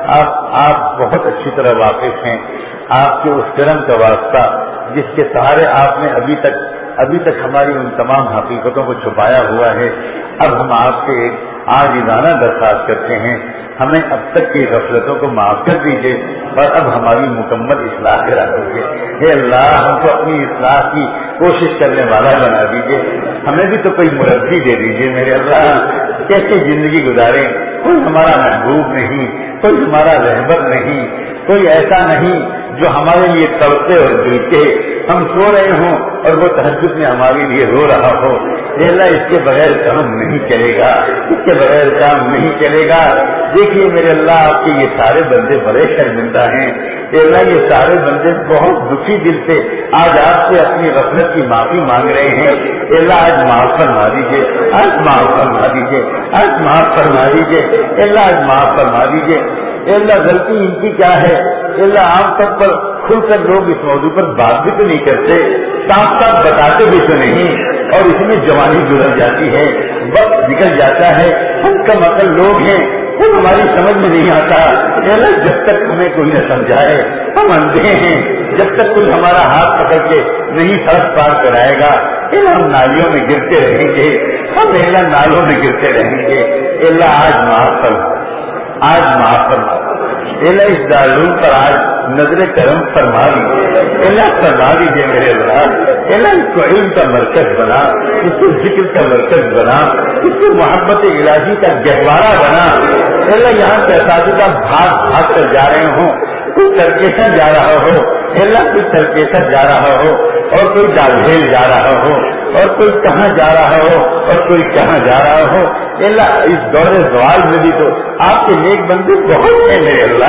آپ بہت اچھی طرح واقف ہیں. آپ کے اس کرم کا واسطہ جس کے سہارے آپ نے ابھی تک ہماری ان تمام حقیقتوں کو چھپایا ہوا ہے. اب ہم آپ سے ایک عاجزانہ درخواست کرتے ہیں، ہمیں اب تک کی غفلتوں کو معاف کر دیجیے اور اب ہماری مکمل اصلاح کرا دیجیے. اے اللہ ہم کو اپنی اصلاح کی کوشش کرنے والا بنا دیجیے. ہمیں بھی تو کوئی مربی دے دیجیے میرے اللہ. کیسے زندگی گزاریں؟ کوئی ہمارا محبوب نہیں، کوئی ہمارا رہبر نہیں، کوئی ایسا نہیں جو ہمارے لیے تڑپے اور دلکے. ہم سو رہے ہوں اور وہ تہجد میں ہمارے لیے رو رہا ہو. اے اللہ اس کے بغیر کام نہیں چلے گا، اس کے بغیر کام نہیں چلے گا. دیکھیے میرے اللہ آپ کے یہ سارے بندے بڑے شرمندہ ہیں. اے اللہ یہ سارے بندے بہت دکھی دل سے آج آپ سے اپنی غفلت کی معافی مانگ رہے ہیں. اے اللہ آج معاف فرما دیجیے، آج معاف فرما دیجیے، آج معاف فرما دیجیے. اے اللہ آج معاف فرما دیجیے. اے اللہ غلطی ان کی کیا ہے؟ اے اللہ عام طور پر کھل کر لوگ اس موضوع پر بات بھی تو نہیں کرتے، صاف صاف بتاتے بھی تو نہیں، اور اس میں جوانی گزر جاتی ہے، وقت نکل جاتا ہے. ہم کم عقل لوگ ہیں، وہ ہماری سمجھ میں نہیں آتا. اے اللہ جب تک ہمیں کوئی نہ سمجھائے ہم اندھے ہیں. جب تک کوئی ہمارا ہاتھ پکڑ کے نہیں سڑک پار کرائے گا ہم نالیوں میں گرتے رہیں گے، ہم اے اللہ نالوں میں گرتے رہیں گے. اے اللہ آج معاف فرما، آج معاف فرما. اے اللہ اس دارالعلوم پر آج نظر کرم فرما دیجیے. اے اللہ فرما دیجیے میرے اللہ. اے اللہ اس کو علم کا مرکز بنا، اس کو ذکر کا مرکز بنا، اس کو محبت الہی کا گہوارہ بنا. اے اللہ یہاں سے اساتذہ بھاگ کر جا رہے ہوں، کوئی ترکیسر جا رہا ہو، اے اللہ کوئی ترکیسر جا رہا ہو اور کوئی ڈالھیل جا رہا ہو اور کوئی کہاں جا رہا ہو اور کوئی کہاں جا رہا ہو. اے اللہ اس دور زوال میں بھی تو آپ کے نیک بندے بہت ہیں میرے اللہ.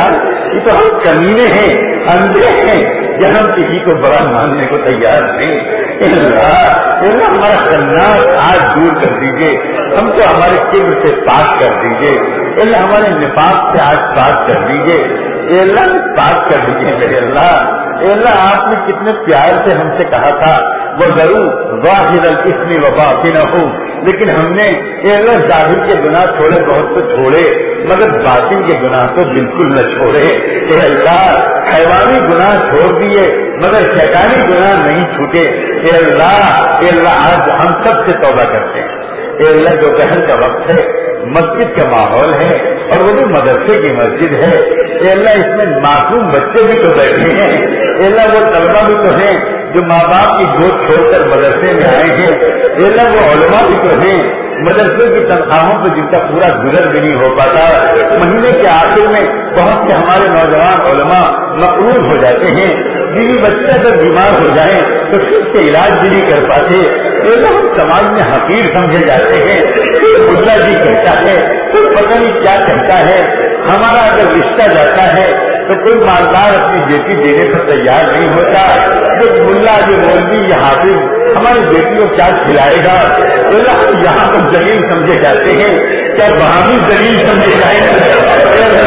یہ تو ہم کمینے ہیں، اندھے ہیں کہ ہم کسی کو بڑا ماننے کو تیار نہیں۔ اللہ ہمارا خناس آج دور کر دیجیے، ہم کو ہمارے کبر سے پاک کر دیجیے، اللہ ہمارے نفاق سے آج پاک کر دیجیے، اللہ پاک کر دیجیے میرے اللہ۔ اللہ آپ نے کتنے پیار سے ہم سے کہا تھا وہ ضرور ظاہر الاسم و باطنہ، لیکن ہم نے اللہ ظاہر کے گناہ تھوڑے بہت تو چھوڑے مگر باطن کے گناہ تو بالکل نہ چھوڑے۔ اے اللہ حیوانی گناہ چھوڑ دیے مگر شیطانی گناہ نہیں چھوٹے۔ اے اللہ آج ہم سب سے توبہ کرتے ہیں۔ اے اللہ دوپہر کا وقت ہے، مسجد کا ماحول ہے اور وہ بھی مدرسے کی مسجد ہے۔ اے اللہ اس میں معصوم بچے بھی تو بیٹھے ہیں، اے اللہ وہ طلبہ بھی تو ہیں جو ماں باپ کی گود چھوڑ کر مدرسے میں آئے ہیں، اے اللہ وہ علماء بھی تو ہیں مدرسے کی تنخواہوں پہ جن کا پورا گزر بھی نہیں ہو پاتا۔ مہینے کے آخر میں بہت سے ہمارے نوجوان علماء مقروض ہو جاتے ہیں، بیوی بچے اگر بیمار ہو جائیں تو اس کے علاج بھی نہیں کر پاتے۔ ہم سماج میں حقیر سمجھے جاتے ہیں، ملا جی کہتا ہے کوئی پتہ نہیں کیا کہتا ہے۔ ہمارا اگر رشتہ جاتا ہے تو کوئی مالدار اپنی بیٹی دینے پر تیار نہیں ہوتا، جو ملا جو مولوی یا حافظ ہماری بیٹی کو کیا کھلائے گا؟ یہاں پر ذلیل سمجھے جاتے ہیں، کیا وہاں بھی ذلیل سمجھے جائیں گے؟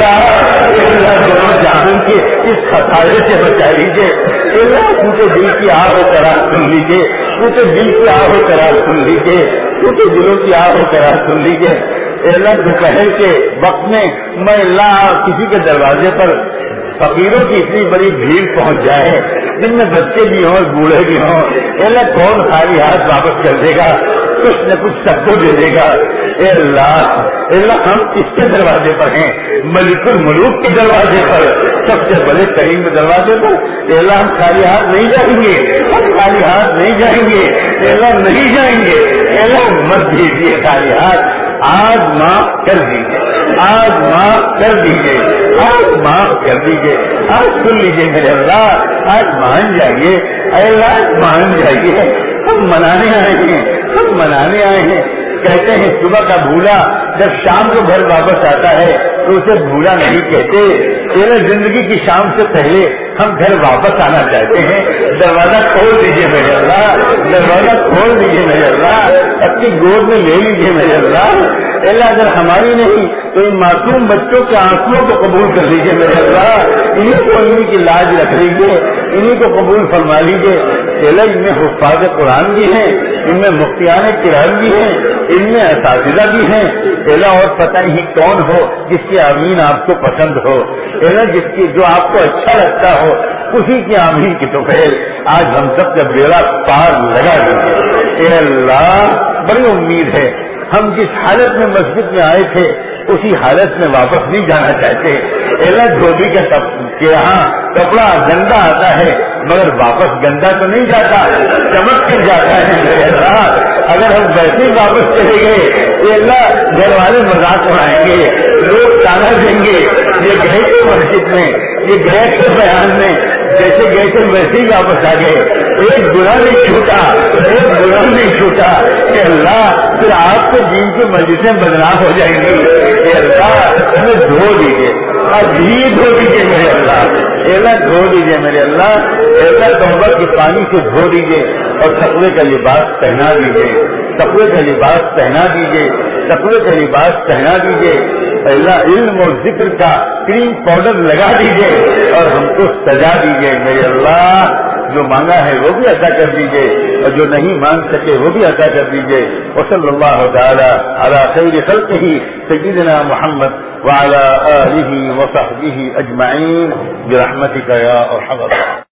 دونوں جہان کے اس خطارے سے بچا لیجیے۔ پوچھے دل کی آہ و قرار سن لیجیے، پوچھے دل کی آہ و قرار سن لیجیے، پوچھے دلوں کی آہ و قرار سن لیجیے۔ اللہ دوپہر کے وقت میں اللہ کسی کے دروازے پر فقیروں کی اتنی بڑی بھیڑ پہنچ جائے جن میں بچے بھی ہوں بوڑھے بھی ہوں، اللہ کون خالی ہاتھ واپس کر دے گا؟ کچھ نہ کچھ سب کو دے دے گا۔ اے اللہ ہم کس کے دروازے پر ہیں؟ ملک الملوک کے دروازے پر، سب سے بڑے کریم کے دروازے پر۔ اے اللہ ہم خالی ہاتھ نہیں جائیں گے، ہم خالی ہاتھ نہیں جائیں گے، اے اللہ نہیں جائیں گے۔ اے اللہ مت بھیجیے خالی ہاتھ، آج معاف کر دیجیے، آج معاف کر دیجیے، آج معاف کر دیجیے۔ آج سن لیجیے میرے اللہ، آج مان جائیے، اے اللہ آج مان جائیے۔ ہم منانے آئے ہیں، ہم منانے آئے ہیں۔ کہتے ہیں صبح کا بھولا جب شام کو گھر واپس آتا ہے تو اسے بھولا نہیں کہتے۔ تیرے زندگی کی شام سے پہلے ہم گھر واپس آنا چاہتے ہیں۔ دروازہ کھول دیجیے میرے اللہ، دروازہ کھول دیجیے میرے اللہ، اپنی گود میں لے لیجیے میرے اللہ۔ اللہ اگر ہماری نہیں تو ان معصوم بچوں کے آنسوؤں کو قبول کر لیجیے میرے اللہ، انہیں کو انہیں کی لاج رکھ لیجیے، انہیں کو قبول فرما لیجیے۔ اللہ ان میں حفاظ قرآن بھی ہیں، ان میں مفتیان کرام بھی ہیں، ان میں اساتذہ بھی ہیں۔ اللہ اور پتہ نہیں کون ہو جس کے آمین آپ کو پسند ہو، اللہ جس کی جو آپ کو اچھا لگتا ہو اسی کی آمین کی توفیق آج ہم سب کا بیڑا پار لگا دیجیے۔ اے اللہ بڑی امید ہے، ہم جس حالت میں مسجد میں آئے تھے اسی حالت میں واپس نہیں جانا چاہتے۔ اللہ دھوبی کے یہاں کپڑا گندا آتا ہے مگر واپس گندا تو نہیں جاتا، چمک کر جاتا ہے میرے اللہ۔ اگر ہم ویسے ہی واپس چلے گئے تو اللہ گھر والے مذاق اڑائیں گے، لوگ تانا دیں گے، یہ گئے تھے مسجد میں، یہ گئے تھے بیان میں، جیسے گئے تھے ویسے ہی واپس آ گئے، ایک گناہ نہیں چھوٹا، ایک گناہ نہیں چھوٹا۔ کہ اللہ پھر آپ کے دین کی مجلسیں بدنام ہو جائیں گی۔ اے اللہ ہمیں دھو دیجیے، ابھی دھو دیجیے میرے اللہ، اللہ دھو دیجیے میرے اللہ، اللہ توبہ کے پانی سے دھو دیجیے اور تقوی کا لباس پہنا دیجیے، تقوی کا لباس پہنا دیجیے، تقوی کا لباس پہنا دیجیے۔ اللہ علم اور ذکر کا کریم پاؤڈر لگا دیجیے اور ہم کو سجا دیجیے میرے اللہ۔ جو مانگا ہے وہ بھی عطا کر دیجیے اور جو نہیں مانگ سکے وہ بھی عطا کر دیجیے۔ وصلی اللہ تعالی علی خیر خلقہ سیدنا محمد وعلی آلہ وصحبہ اجمعین برحمتک یا ارحم الراحمین۔